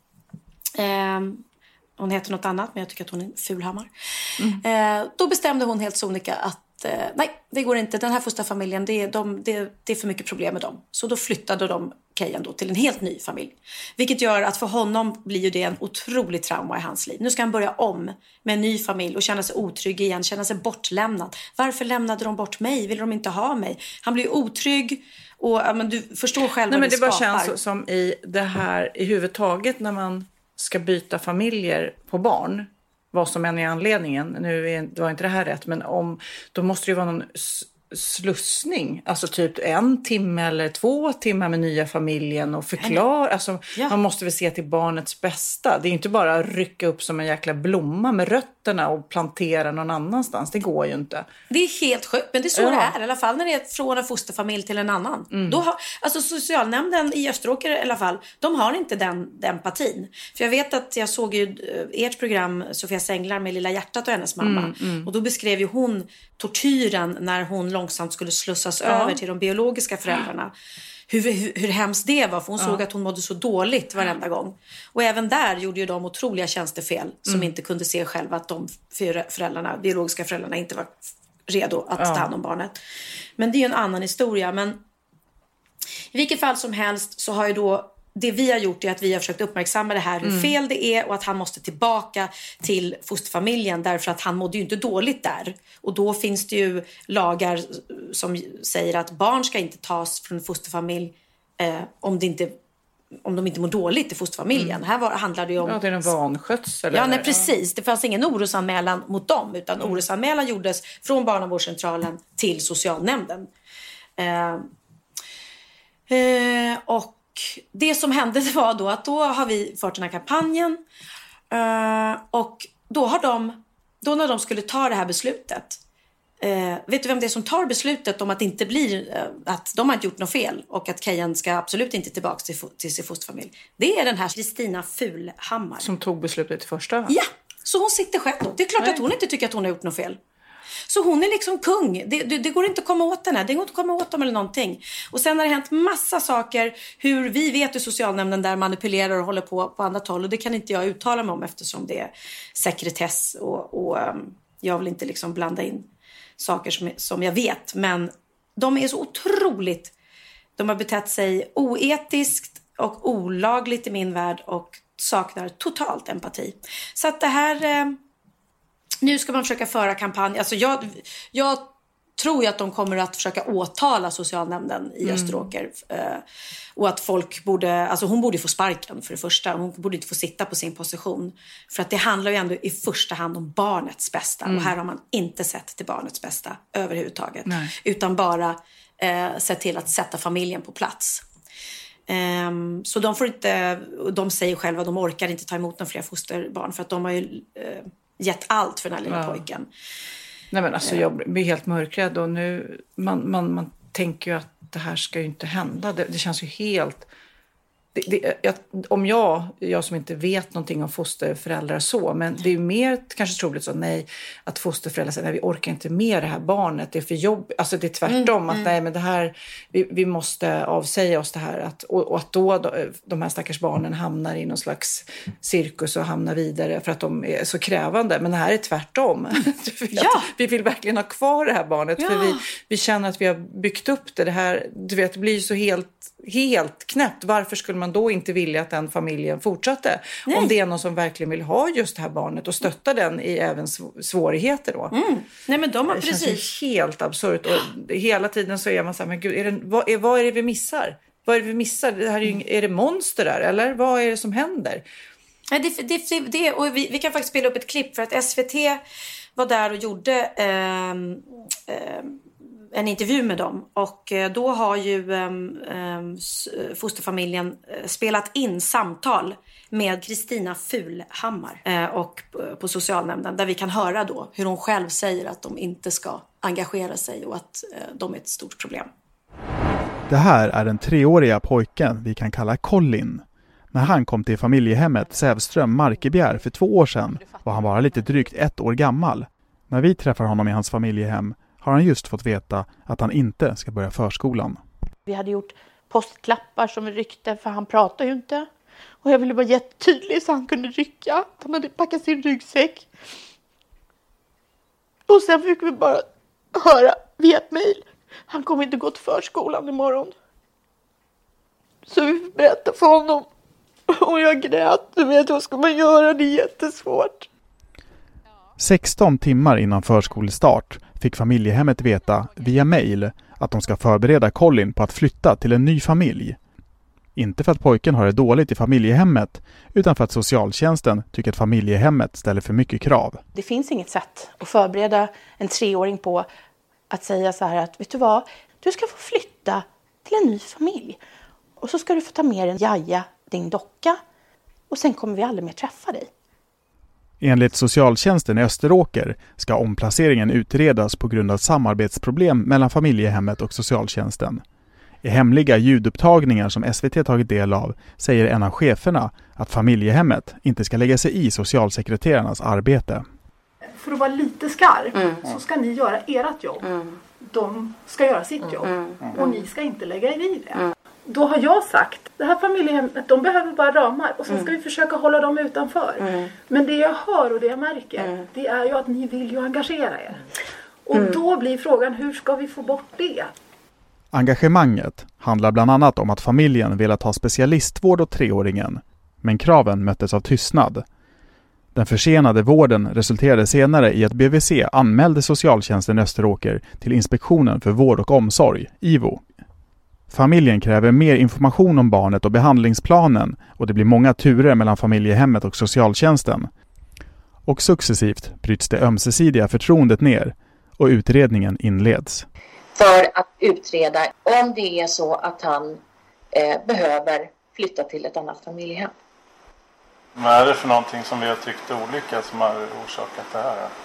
Hon heter något annat, men jag tycker att hon är Fulhammar. Då bestämde hon helt sonika att nej, det går inte. Den här fosterfamiljen, det är för mycket problem med dem. Så då flyttade de Kejan då till en helt ny familj. Vilket gör att för honom blir ju det en otrolig trauma i hans liv. Nu ska han börja om med en ny familj och känna sig otrygg igen. Känna sig bortlämnad. Varför lämnade de bort mig? Vill de inte ha mig? Han blir otrygg. Och men du förstår själv vad det skapar. Det bara känns som i det här i huvudtaget när man ska byta familjer på barn. Vad som än är anledningen. Nu var inte det här rätt. Men då måste det ju vara någon slussning. Alltså typ 1 timme eller 2 timmar med nya familjen. Och förklara. Alltså, man måste väl se till barnets bästa. Det är inte bara att rycka upp som en jäkla blomma med rötterna. Och plantera någon annanstans. Det går ju inte. Det är helt sjukt. Men det är så det är. I alla fall när det är från en fosterfamilj till en annan. Då har, alltså socialnämnden i Österåker i alla fall. De har inte den empatin. För jag vet att jag såg ju ert program Sofia Sänglar med Lilla hjärtat och hennes mamma. Och då beskrev ju hon tortyren när hon långsamt skulle slussas över till de biologiska föräldrarna. Hur hemskt det var. För hon såg att hon mådde så dåligt varenda gång. Och även där gjorde ju de otroliga tjänstefel. Som inte kunde se själva att de biologiska föräldrarna inte var redo att ta hand om barnet. Men det är ju en annan historia. Men i vilket fall som helst så har ju då det vi har gjort är att vi har försökt uppmärksamma det här hur fel det är och att han måste tillbaka till fosterfamiljen därför att han mådde ju inte dåligt där. Och då finns det ju lagar som säger att barn ska inte tas från en fosterfamilj om de inte mår dåligt i fosterfamiljen. Här handlar det ju om... Ja, det är en vanskötsel. Ja, nej, precis. Det fanns ingen orosanmälan mot dem utan orosanmälan gjordes från barnavårdscentralen till socialnämnden. Och det som hände var då att då har vi fört den här kampanjen och då när de skulle ta det här beslutet vet du vem det är som tar beslutet om att inte bli, att de har inte gjort något fel och att Kejan ska absolut inte tillbaka till sin fosterfamilj? Det är den här Kristina Fulhammar. Som tog beslutet i första. Ja, så hon sitter själv då. Det är klart att hon inte tycker att hon har gjort något fel. Så hon är liksom kung. Det går inte att komma åt henne. Det går inte att komma åt dem eller någonting. Och sen har det hänt massa saker. Hur vi vet hur socialnämnden där manipulerar och håller på annat håll. Och det kan inte jag uttala mig om eftersom det är sekretess. Och jag vill inte liksom blanda in saker som jag vet. Men de är så otroligt... De har betett sig oetiskt och olagligt i min värld. Och saknar totalt empati. Så att det här... Nu ska man försöka föra kampanj. Alltså jag tror ju att de kommer att försöka åtala socialnämnden i Österåker. Och att folk borde... Alltså hon borde få sparken för det första. Hon borde inte få sitta på sin position. För att det handlar ju ändå i första hand om barnets bästa. Och här har man inte sett till barnets bästa överhuvudtaget. Nej. Utan bara sett till att sätta familjen på plats. Så de får inte... De säger själva att de orkar inte ta emot några fler fosterbarn. För att de har ju... gett allt för den här lilla pojken. Nej men alltså jag blir helt mörkrädd och nu man tänker ju att det här ska ju inte hända. Det känns ju helt... Om jag som inte vet någonting om fosterföräldrar så, men det är ju mer kanske troligt så att fosterföräldrar säger nej, vi orkar inte med det här barnet, det är för jobb, alltså det är tvärtom att nej men det här vi måste avsäga oss det här och att då de här stackars barnen hamnar i någon slags cirkus och hamnar vidare för att de är så krävande, men det här är tvärtom. Vi vill verkligen ha kvar det här barnet för vi känner att vi har byggt upp det här, du vet, det blir ju så helt knäppt. Varför skulle man då inte vilja att den familjen fortsatte? Nej. Om det är någon som verkligen vill ha just det här barnet och stötta den i även svårigheter då. Nej men de har precis... Det känns ju helt absurt och hela tiden så är man så här, men gud, vad är det vi missar? Vad är det vi missar? Det här är det monster där eller? Vad är det som händer? Det och vi kan faktiskt spela upp ett klipp för att SVT var där och gjorde en intervju med dem och då har ju fosterfamiljen spelat in samtal med Kristina Fulhammar och på socialnämnden där vi kan höra då hur hon själv säger att de inte ska engagera sig och att de är ett stort problem. Det här är den 3-åriga pojken vi kan kalla Colin. När han kom till familjehemmet Sävström Markebjer för 2 år sedan var han bara lite drygt 1 år gammal. När vi träffar honom i hans familjehem har han just fått veta att han inte ska börja förskolan. Vi hade gjort postklappar som ryckte för han pratar ju inte. Och jag ville vara jättetydlig så han kunde rycka. Han hade packat sin ryggsäck. Och sen fick vi bara höra via ett mejl. Han kommer inte gå till förskolan imorgon. Så vi berättade för honom. Och jag grät. Du vet, vad ska man göra? Det är jättesvårt. 16 timmar innan förskolestart fick familjehemmet veta via mejl att de ska förbereda Colin på att flytta till en ny familj. Inte för att pojken har det dåligt i familjehemmet utan för att socialtjänsten tycker att familjehemmet ställer för mycket krav. Det finns inget sätt att förbereda en 3-åring på att säga så här att vet du vad, du ska få flytta till en ny familj. Och så ska du få ta med en Jaja, din docka och sen kommer vi aldrig mer träffa dig. Enligt socialtjänsten i Österåker ska omplaceringen utredas på grund av samarbetsproblem mellan familjehemmet och socialtjänsten. I hemliga ljudupptagningar som SVT tagit del av säger en av cheferna att familjehemmet inte ska lägga sig i socialsekreterarnas arbete. För att vara lite skarp så ska ni göra ert jobb. De ska göra sitt jobb. Och ni ska inte lägga er i det. Då har jag sagt, det här familjehemmet, de behöver bara ramar. Och sen ska vi försöka hålla dem utanför. Men det jag hör och det jag märker, det är ju att ni vill ju engagera er. Och då blir frågan, hur ska vi få bort det? Engagemanget handlar bland annat om att familjen velat ha specialistvård åt 3-åringen. Men kraven möttes av tystnad. Den försenade vården resulterade senare i att BVC anmälde socialtjänsten Österåker till Inspektionen för vård och omsorg, IVO. Familjen kräver mer information om barnet och behandlingsplanen och det blir många turer mellan familjehemmet och socialtjänsten. Och successivt bryts det ömsesidiga förtroendet ner och utredningen inleds. För att utreda om det är så att han behöver flytta till ett annat familjehem. Vad är det för någonting som vi har tyckt är olika som har orsakat det här?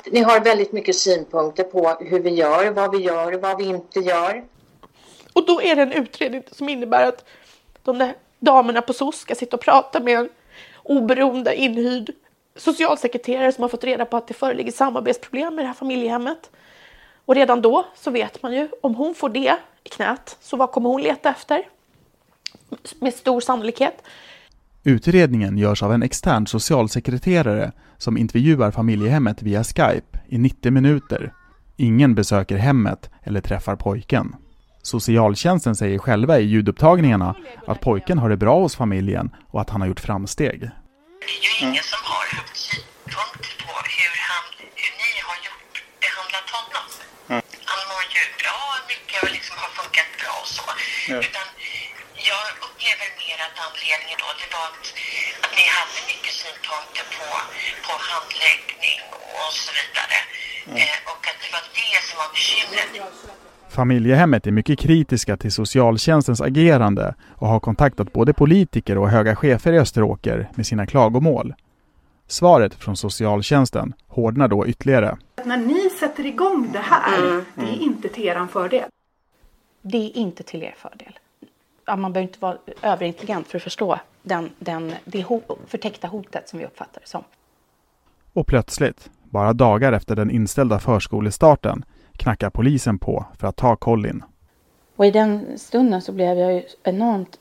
Ni har väldigt mycket synpunkter på hur vi gör, vad vi inte gör. Och då är det en utredning som innebär att de där damerna på SOS ska sitta och prata med en oberoende inhyrd socialsekreterare som har fått reda på att det föreligger samarbetsproblem med det här familjehemmet. Och redan då så vet man ju, om hon får det i knät, så vad kommer hon leta efter? Med stor sannolikhet. Utredningen görs av en extern socialsekreterare som intervjuar familjehemmet via Skype i 90 minuter. Ingen besöker hemmet eller träffar pojken. Socialtjänsten säger själva i ljudupptagningarna att pojken har det bra hos familjen och att han har gjort framsteg. Det är ju ingen som har haft synpunkter på hur ni har behandlat honom. Han mår ju bra, mycket och liksom har funkat bra och så. Ja. Utan jag upplever mer att anledningen då, det var att ni hade mycket synpunkter på handläggning och så vidare. Och att det var det som var bekymret. Familjehemmet är mycket kritiska till socialtjänstens agerande och har kontaktat både politiker och höga chefer i Österåker med sina klagomål. Svaret från socialtjänsten hårdnar då ytterligare. När ni sätter igång det här, det är inte till er fördel. Det är inte till er fördel. Ja, man behöver inte vara överintelligent för att förstå det förtäckta hotet som vi uppfattar det som. Och plötsligt, bara dagar efter den inställda förskolestarten, knackar polisen på för att ta Colin. Och i den stunden så blev jag ju enormt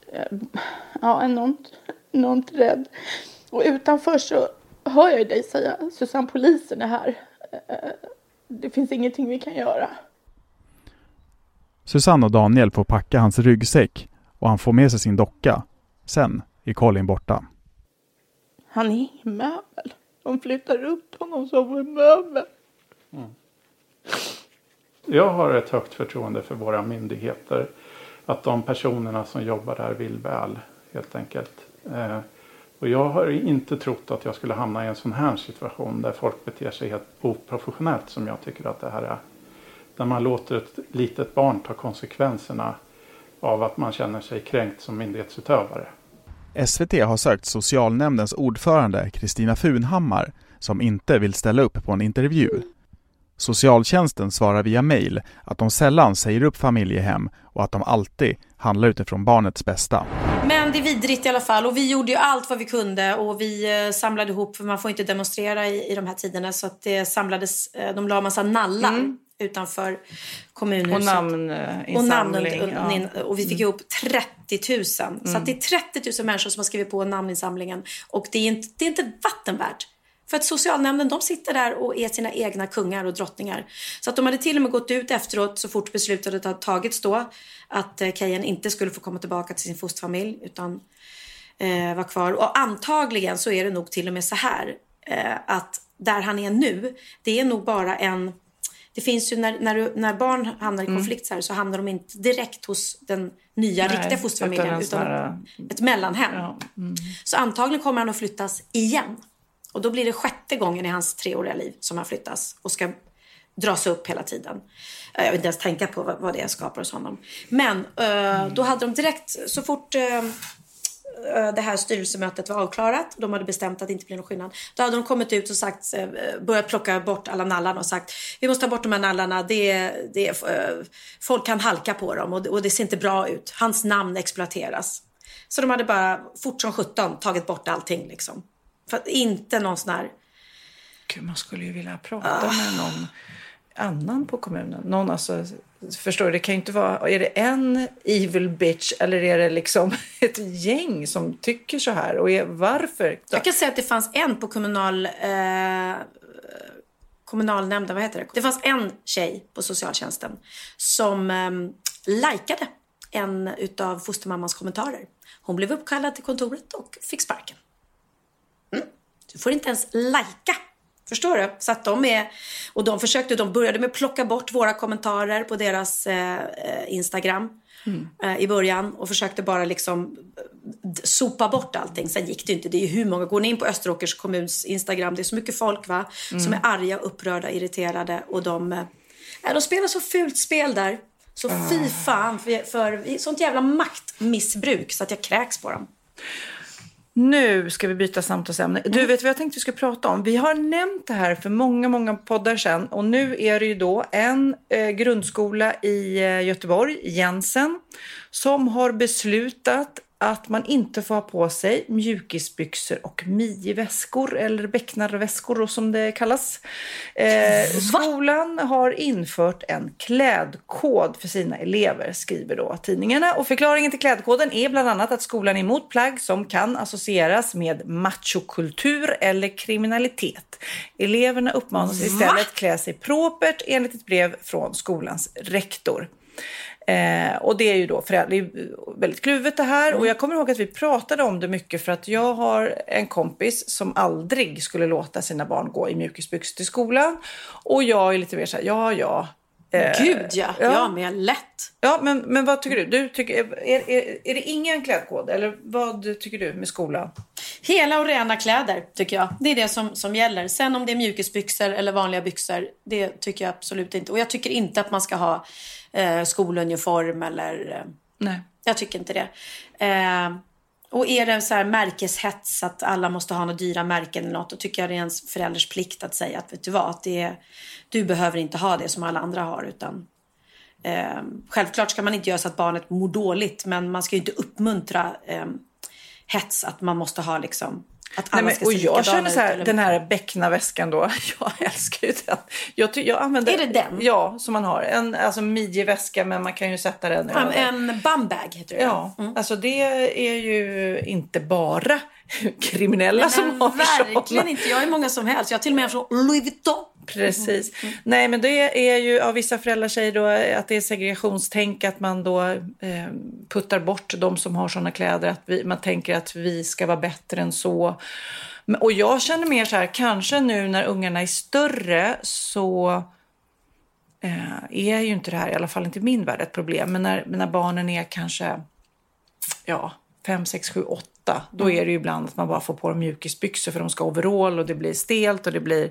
rädd. Och utanför så hör jag dig säga, Susanne, polisen är här. Det finns ingenting vi kan göra. Susanne och Daniel får packa hans ryggsäck och han får med sig sin docka. Sen är Colin borta. Han är i möbel. De flyttar upp honom som en möbel. Jag har ett högt förtroende för våra myndigheter. Att de personerna som jobbar där vill väl, helt enkelt. Och jag har inte trott att jag skulle hamna i en sån här situation där folk beter sig helt oprofessionellt som jag tycker att det här är. Där man låter ett litet barn ta konsekvenserna av att man känner sig kränkt som myndighetsutövare. SVT har sökt socialnämndens ordförande Kristina Funhammar som inte vill ställa upp på en intervju. Socialtjänsten svarar via mejl att de sällan säger upp familjehem och att de alltid handlar utifrån barnets bästa. Men det är vidrigt i alla fall och vi gjorde ju allt vad vi kunde och vi samlade ihop, för man får inte demonstrera i de här tiderna, så att det samlades, de la en massa nallar utanför kommunhuset. Och namninsamling. Och vi fick ihop 30 000. Så att det är 30 000 människor som har skrivit på namninsamlingen och det är inte vattenvärt. För att socialnämnden, de sitter där och är sina egna kungar och drottningar. Så att de hade till och med gått ut efteråt så fort beslutet hade tagits då att Kejen inte skulle få komma tillbaka till sin fosterfamilj utan var kvar. Och antagligen så är det nog till och med så här att där han är nu, det är nog bara det finns ju när barn hamnar i konflikt så hamnar de inte direkt hos den nya riktiga fosterfamiljen utan ett mellanhem. Ja. Så antagligen kommer han att flyttas igen. Och då blir det 6:e gången i hans 3-åriga liv som han flyttas och ska dras upp hela tiden. Jag vill inte ens tänka på vad det skapar hos honom. Men då hade de direkt, så fort det här styrelsemötet var avklarat, de hade bestämt att det inte blir någon skillnad, då hade de kommit ut och sagt, börjat plocka bort alla nallarna och sagt, vi måste ta bort de här nallarna, folk kan halka på dem och det ser inte bra ut. Hans namn exploateras. Så de hade bara fort som 17 tagit bort allting liksom. För att inte någon sån här... Gud, man skulle ju vilja prata med någon annan på kommunen. Någon, alltså, förstår du, det kan ju inte vara... Är det en evil bitch eller är det liksom ett gäng som tycker så här? Och varför? Jag kan säga att det fanns en på kommunalnämnden, vad heter det? Det fanns en tjej på socialtjänsten som likade en utav fostermammans kommentarer. Hon blev uppkallad till kontoret och fick sparken. Du får inte ens lajka. Förstår du? Så att de började med att plocka bort våra kommentarer på deras Instagram i början och försökte bara liksom sopa bort allting. Sen gick det inte. Det är ju hur många. Går ni in på Österåkers kommuns Instagram, det är så mycket folk som är arga, upprörda, irriterade och de spelar så fult spel där. Så fy fan för sånt jävla maktmissbruk så att jag kräks på dem. Nu ska vi byta samtalsämne. Du vet vad jag tänkte vi ska prata om? Vi har nämnt det här för många poddar sedan. Och nu är det ju då en grundskola i Göteborg, Jensen, som har beslutat att man inte får ha på sig mjukisbyxor och midjeväskor eller bäcknarväskor som det kallas. Skolan har infört en klädkod för sina elever, skriver då tidningarna. Och förklaringen till klädkoden är bland annat att skolan är emot plagg som kan associeras med machokultur eller kriminalitet. Eleverna uppmanas istället klä sig propert enligt ett brev från skolans rektor. Och det är ju då det är väldigt kluvet det här. Och jag kommer ihåg att vi pratade om det mycket för att jag har en kompis som aldrig skulle låta sina barn gå i mjukisbyxor till skolan. Och jag är lite mer så här, Gud ja, men lätt. Ja, men vad tycker du? Du tycker, är det ingen klädkod? Eller vad tycker du med skolan? Hela och rena kläder tycker jag. Det är det som gäller. Sen om det är mjukisbyxor eller vanliga byxor, det tycker jag absolut inte. Och jag tycker inte att man ska ha skoluniform eller... Nej. Jag tycker inte det. Och är det så här märkeshets att alla måste ha några dyra märken eller något, då tycker jag det är ens förälders plikt att säga att vet du vad, att du behöver inte ha det som alla andra har, utan självklart ska man inte göra så att barnet mår dåligt, men man ska ju inte uppmuntra hets att man måste ha liksom att alla ska se likadana ut. Och jag känner så här, den här bäcknaväskan då, jag älskar ju den. Jag använder, är det den? Ja, som man har. Alltså midjeväska, men man kan ju sätta den över. En bumbag heter det. Ja, alltså det är ju inte bara kriminella som har verkligen inte. Jag är många som helst. Jag har till och med från Louis Vuitton. Precis. Nej, men det är ju av vissa föräldrar säger då att det är segregationstänk, att man då puttar bort de som har såna kläder, att man tänker att vi ska vara bättre än så. Och jag känner mer så här, kanske nu när ungarna är större så är ju inte det här, i alla fall inte i min värld, ett problem. Men när barnen är kanske 5, 6, 7, 8, då är det ju ibland att man bara får på dem mjukisbyxor för de ska overall och det blir stelt och det blir...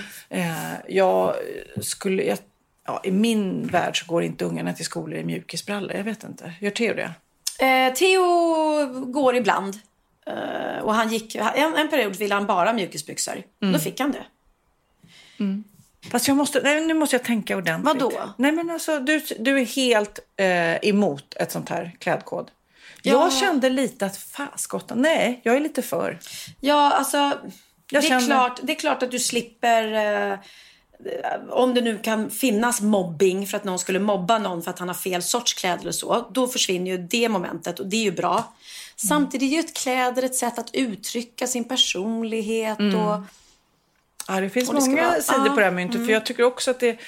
i min värld så går inte ungarna till skolor i mjukisbrallor. Jag vet inte. Gör Theo det? Theo går ibland. Och han gick... En period ville han bara mjukisbyxor. Då fick han det. Fast nu måste jag tänka ordentligt. Vadå? Nej, men alltså, du är helt emot ett sånt här klädkod. Ja. Jag kände lite att faskottan, nej, jag är lite för. Ja, alltså det är klart att du slipper om det nu kan finnas mobbing för att någon skulle mobba någon för att han har fel sorts kläder eller så, då försvinner ju det momentet och det är ju bra. Samtidigt är ju ett kläder ett sätt att uttrycka sin personlighet och... Ja, det finns många sidor på det här myntet, för jag tycker också att det...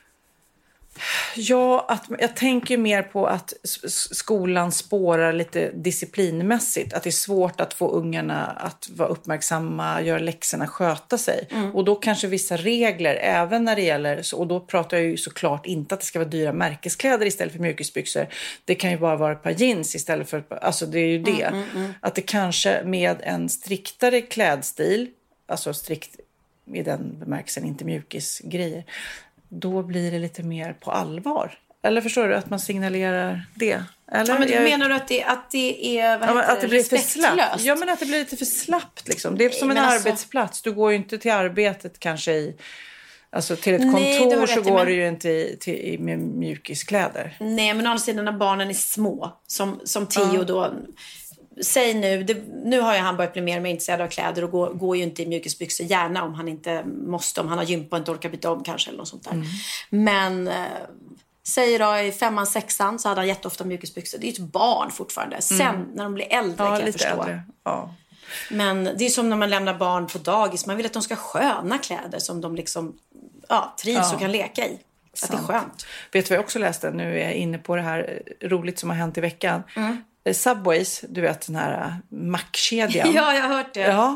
Ja, jag tänker mer på att skolan spårar lite disciplinmässigt. Att det är svårt att få ungarna att vara uppmärksamma, göra läxorna, sköta sig. Och då kanske vissa regler, även när det gäller... Och då pratar jag ju såklart inte att det ska vara dyra märkeskläder istället för mjukisbyxor. Det kan ju bara vara ett par jeans istället för... Alltså det är ju det. Att det kanske med en striktare klädstil, alltså strikt i den bemärkelsen, inte mjukisgrejer, då blir det lite mer på allvar. Eller förstår du att man signalerar det? Eller? Ja, men du menar du att det är att det blir för slappt? Ja, men att det blir lite för slappt liksom. Det är som en arbetsplats. Du går ju inte till arbetet kanske till ett kontor så går du ju inte med mjukiskläder. Nej, men å andra sidan när barnen är små, som Theo då... Säg nu har ju han börjat bli mer och mer intresserad av kläder och går ju inte i mjukisbyxor, gärna om han inte måste, om han har gympa och inte orkar byta om kanske eller något sånt där. Men säger då i 5:an, 6:an så hade han jätteofta mjukisbyxor. Det är ju ett barn fortfarande. Sen när de blir äldre kan jag förstå. Äldre. Ja. Men det är som när man lämnar barn på dagis. Man vill att de ska ha sköna kläder som de liksom trivs och kan leka i. Att det är skönt. Vet du vad jag också läste? Nu är jag inne på det här roligt som har hänt i veckan. Subways, du vet den här mackkedjan. Ja, jag har hört det. Ja,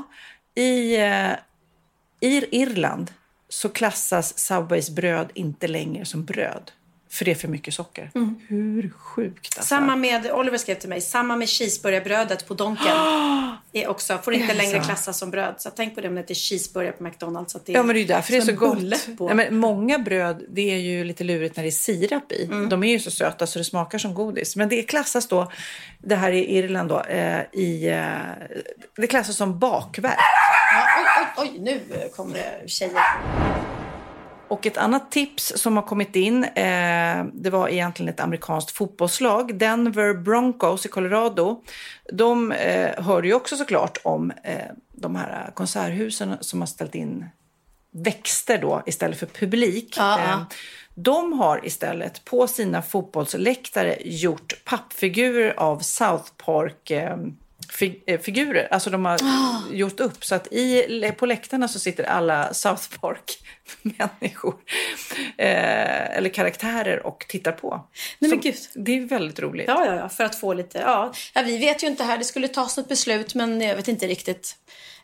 i Irland så klassas Subways bröd inte längre som bröd. För det är för mycket socker. Hur sjukt alltså. Samma med, Oliver skrev till mig, samma med cheeseburgerbrödet på Donken. Är också, får inte längre klassas som bröd. Så tänk på det om det heter cheeseburger på McDonald's. Att det är men det är ju därför det är så gott. Ja, men många bröd, det är ju lite lurigt när det är sirap i. De är ju så söta så det smakar som godis. Men det klassas då, det här i Irland då, det klassas som bakverk. Ja, oj, nu kommer det tjejer. Och ett annat tips som har kommit in, det var egentligen ett amerikanskt fotbollslag. Denver Broncos i Colorado. De hörde ju också såklart om de här konserthusen som har ställt in växter då istället för publik. De har istället på sina fotbollsläktare gjort pappfigurer av South Park figurer. Alltså de har gjort upp så att på läktarna så sitter alla South Park människor eller karaktärer och tittar på. Nej, men gud. Det är väldigt roligt. Ja, för att få lite... Ja, vi vet ju inte här, det skulle tas något beslut, men jag vet inte riktigt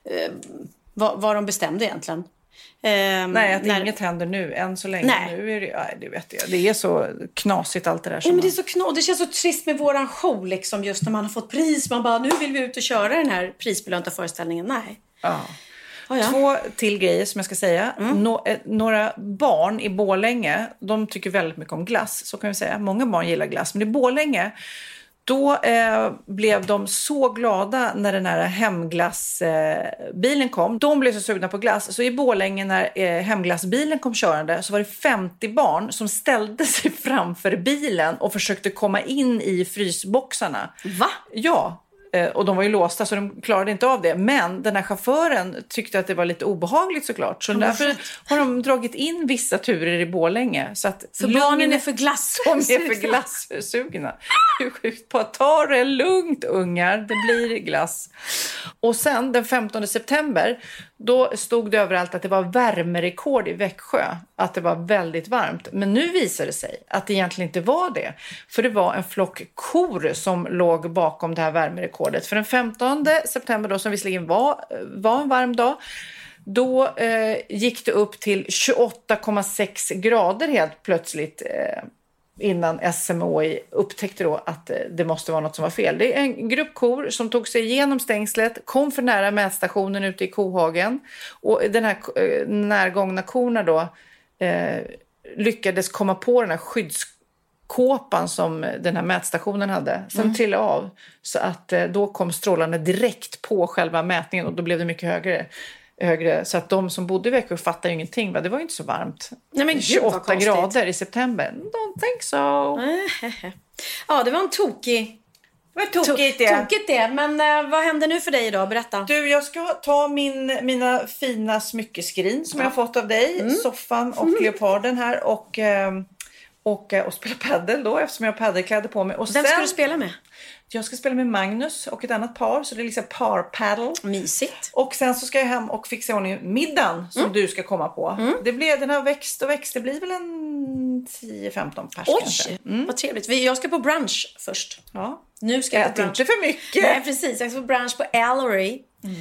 vad de bestämde egentligen. Nej, att inget händer nu. Än så länge. Nej. Nu är det vet jag. Det är så knasigt allt det där. Men det är så det känns så trist med våran show liksom, just när man har fått pris. Man bara, nu vill vi ut och köra den här prisbelönta föreställningen. Nej. Ja. 2 till grejer som jag ska säga. Några barn i Borlänge, de tycker väldigt mycket om glass. Så kan vi säga. Många barn gillar glass. Men i Borlänge, då blev de så glada när den här hemglassbilen kom. De blev så sugna på glass. Så i Borlänge när hemglassbilen kom körande så var det 50 barn som ställde sig framför bilen och försökte komma in i frysboxarna. Va? Ja. Och de var ju låsta så de klarade inte av det. Men den här chauffören tyckte att det var lite obehagligt såklart. Så därför har de dragit in vissa turer i Borlänge. Så att barnen är för glassugna. De är för glassugna. Hur sjukt på att ta det lugnt, ungar. Det blir glass. Och sen den 15 september, då stod det överallt att det var värmerekord i Växjö. Att det var väldigt varmt. Men nu visar det sig att det egentligen inte var det. För det var en flock kor som låg bakom det här värmerekordet. För den 15 september då, som visserligen var en varm dag, då gick det upp till 28,6 grader helt plötsligt innan SMHI upptäckte då att det måste vara något som var fel. Det är en grupp kor som tog sig igenom stängslet, kom för nära mätstationen ute i kohagen, och den här närgångna korna då lyckades komma på den här skyddskåpan som den här mätstationen hade. Sen trillade av, så att då kom strålarna direkt på själva mätningen och då blev det mycket högre. Så att de som bodde i Växjö fattar ju ingenting. Det var ju inte så varmt. Nej, men 28 grader i september. Don't think so. Ja, det var en tokig... Tokigt det. Men vad händer nu för dig idag? Berätta. Du, jag ska ta mina fina smyckeskrin som jag har fått av dig. Soffan och leoparden här. Och spela paddel då, eftersom jag har paddelkläder på mig. Och vem ska du spela med? Jag ska spela med Magnus och ett annat par. Så det är liksom par-paddle. Mysigt. Och sen så ska jag hem och fixa ordning middagen som du ska komma på. Det blir den här växt. Det blir väl en 10-15 pers kanske. Vad trevligt. Jag ska på brunch först. Ja. Nu ska jag på brunch. Inte för mycket. Nej, precis. Jag ska på brunch på Ellery.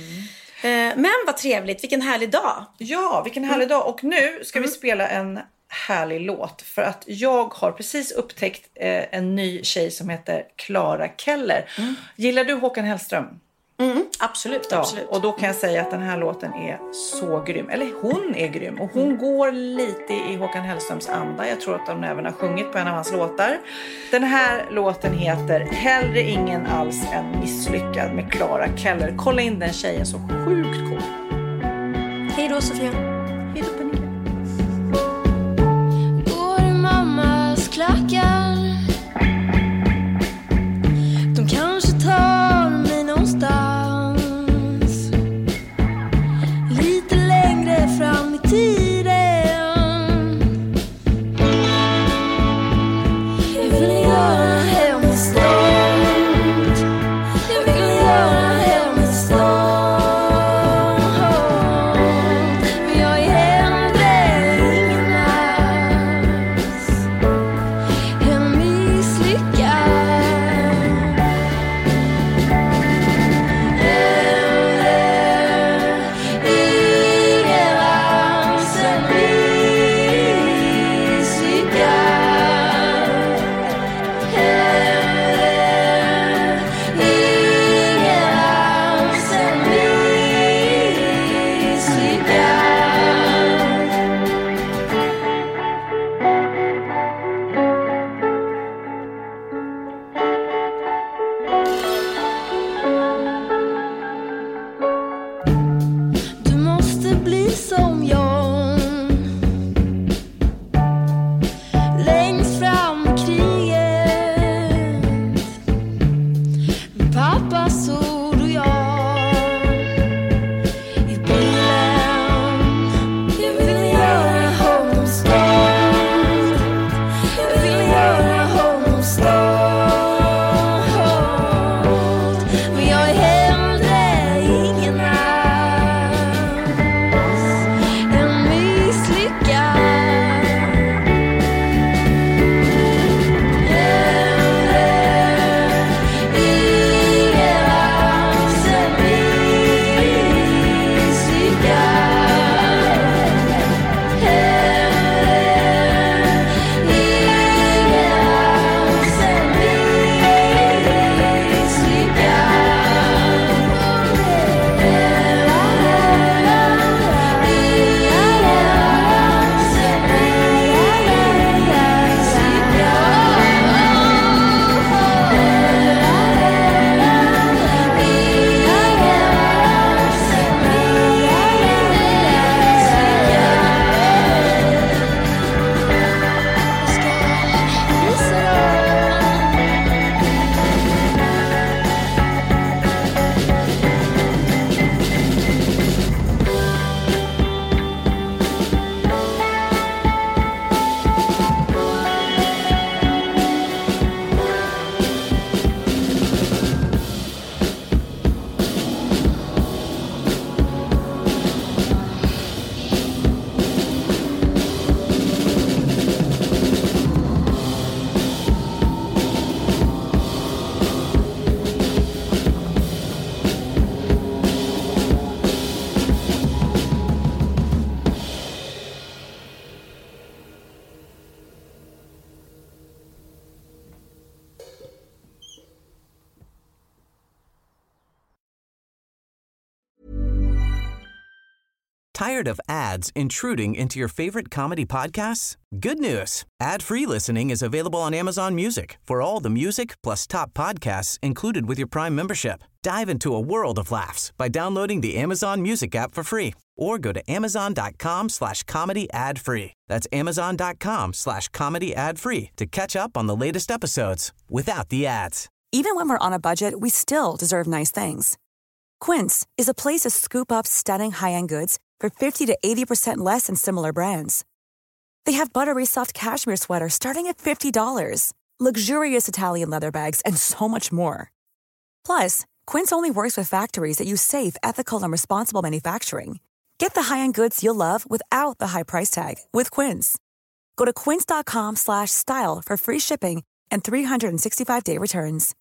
Men vad trevligt. Vilken härlig dag. Ja, vilken härlig dag. Och nu ska vi spela en härlig låt, för att jag har precis upptäckt en ny tjej som heter Clara Keller. Gillar du Håkan Hellström? Absolut. Och då kan jag säga att den här låten är så grym. Eller hon är grym. Och hon går lite i Håkan Hellströms anda. Jag tror att de även har sjungit på en av hans låtar. Den här låten heter Hellre ingen alls än misslyckad med Clara Keller. Kolla in den tjejen, så sjukt cool. Hej då, Sofia. Hej då, Pernilla. Klackar, de kanske tar mig någonstans lite längre fram i tiden. Jag vill göra hem i stånd. Jag vill göra hem i stånd. Men jag är hemma. Tired of ads intruding into your favorite comedy podcasts? Good news. Ad-free listening is available on Amazon Music for all the music plus top podcasts included with your Prime membership. Dive into a world of laughs by downloading the Amazon Music app for free or go to amazon.com/comedy ad-free. That's amazon.com/comedy ad-free to catch up on the latest episodes without the ads. Even when we're on a budget, we still deserve nice things. Quince is a place to scoop up stunning high-end goods for 50 to 80% less than similar brands. They have buttery soft cashmere sweaters starting at $50, luxurious Italian leather bags, and so much more. Plus, Quince only works with factories that use safe, ethical, and responsible manufacturing. Get the high-end goods you'll love without the high price tag with Quince. Go to quince.com/style for free shipping and 365-day returns.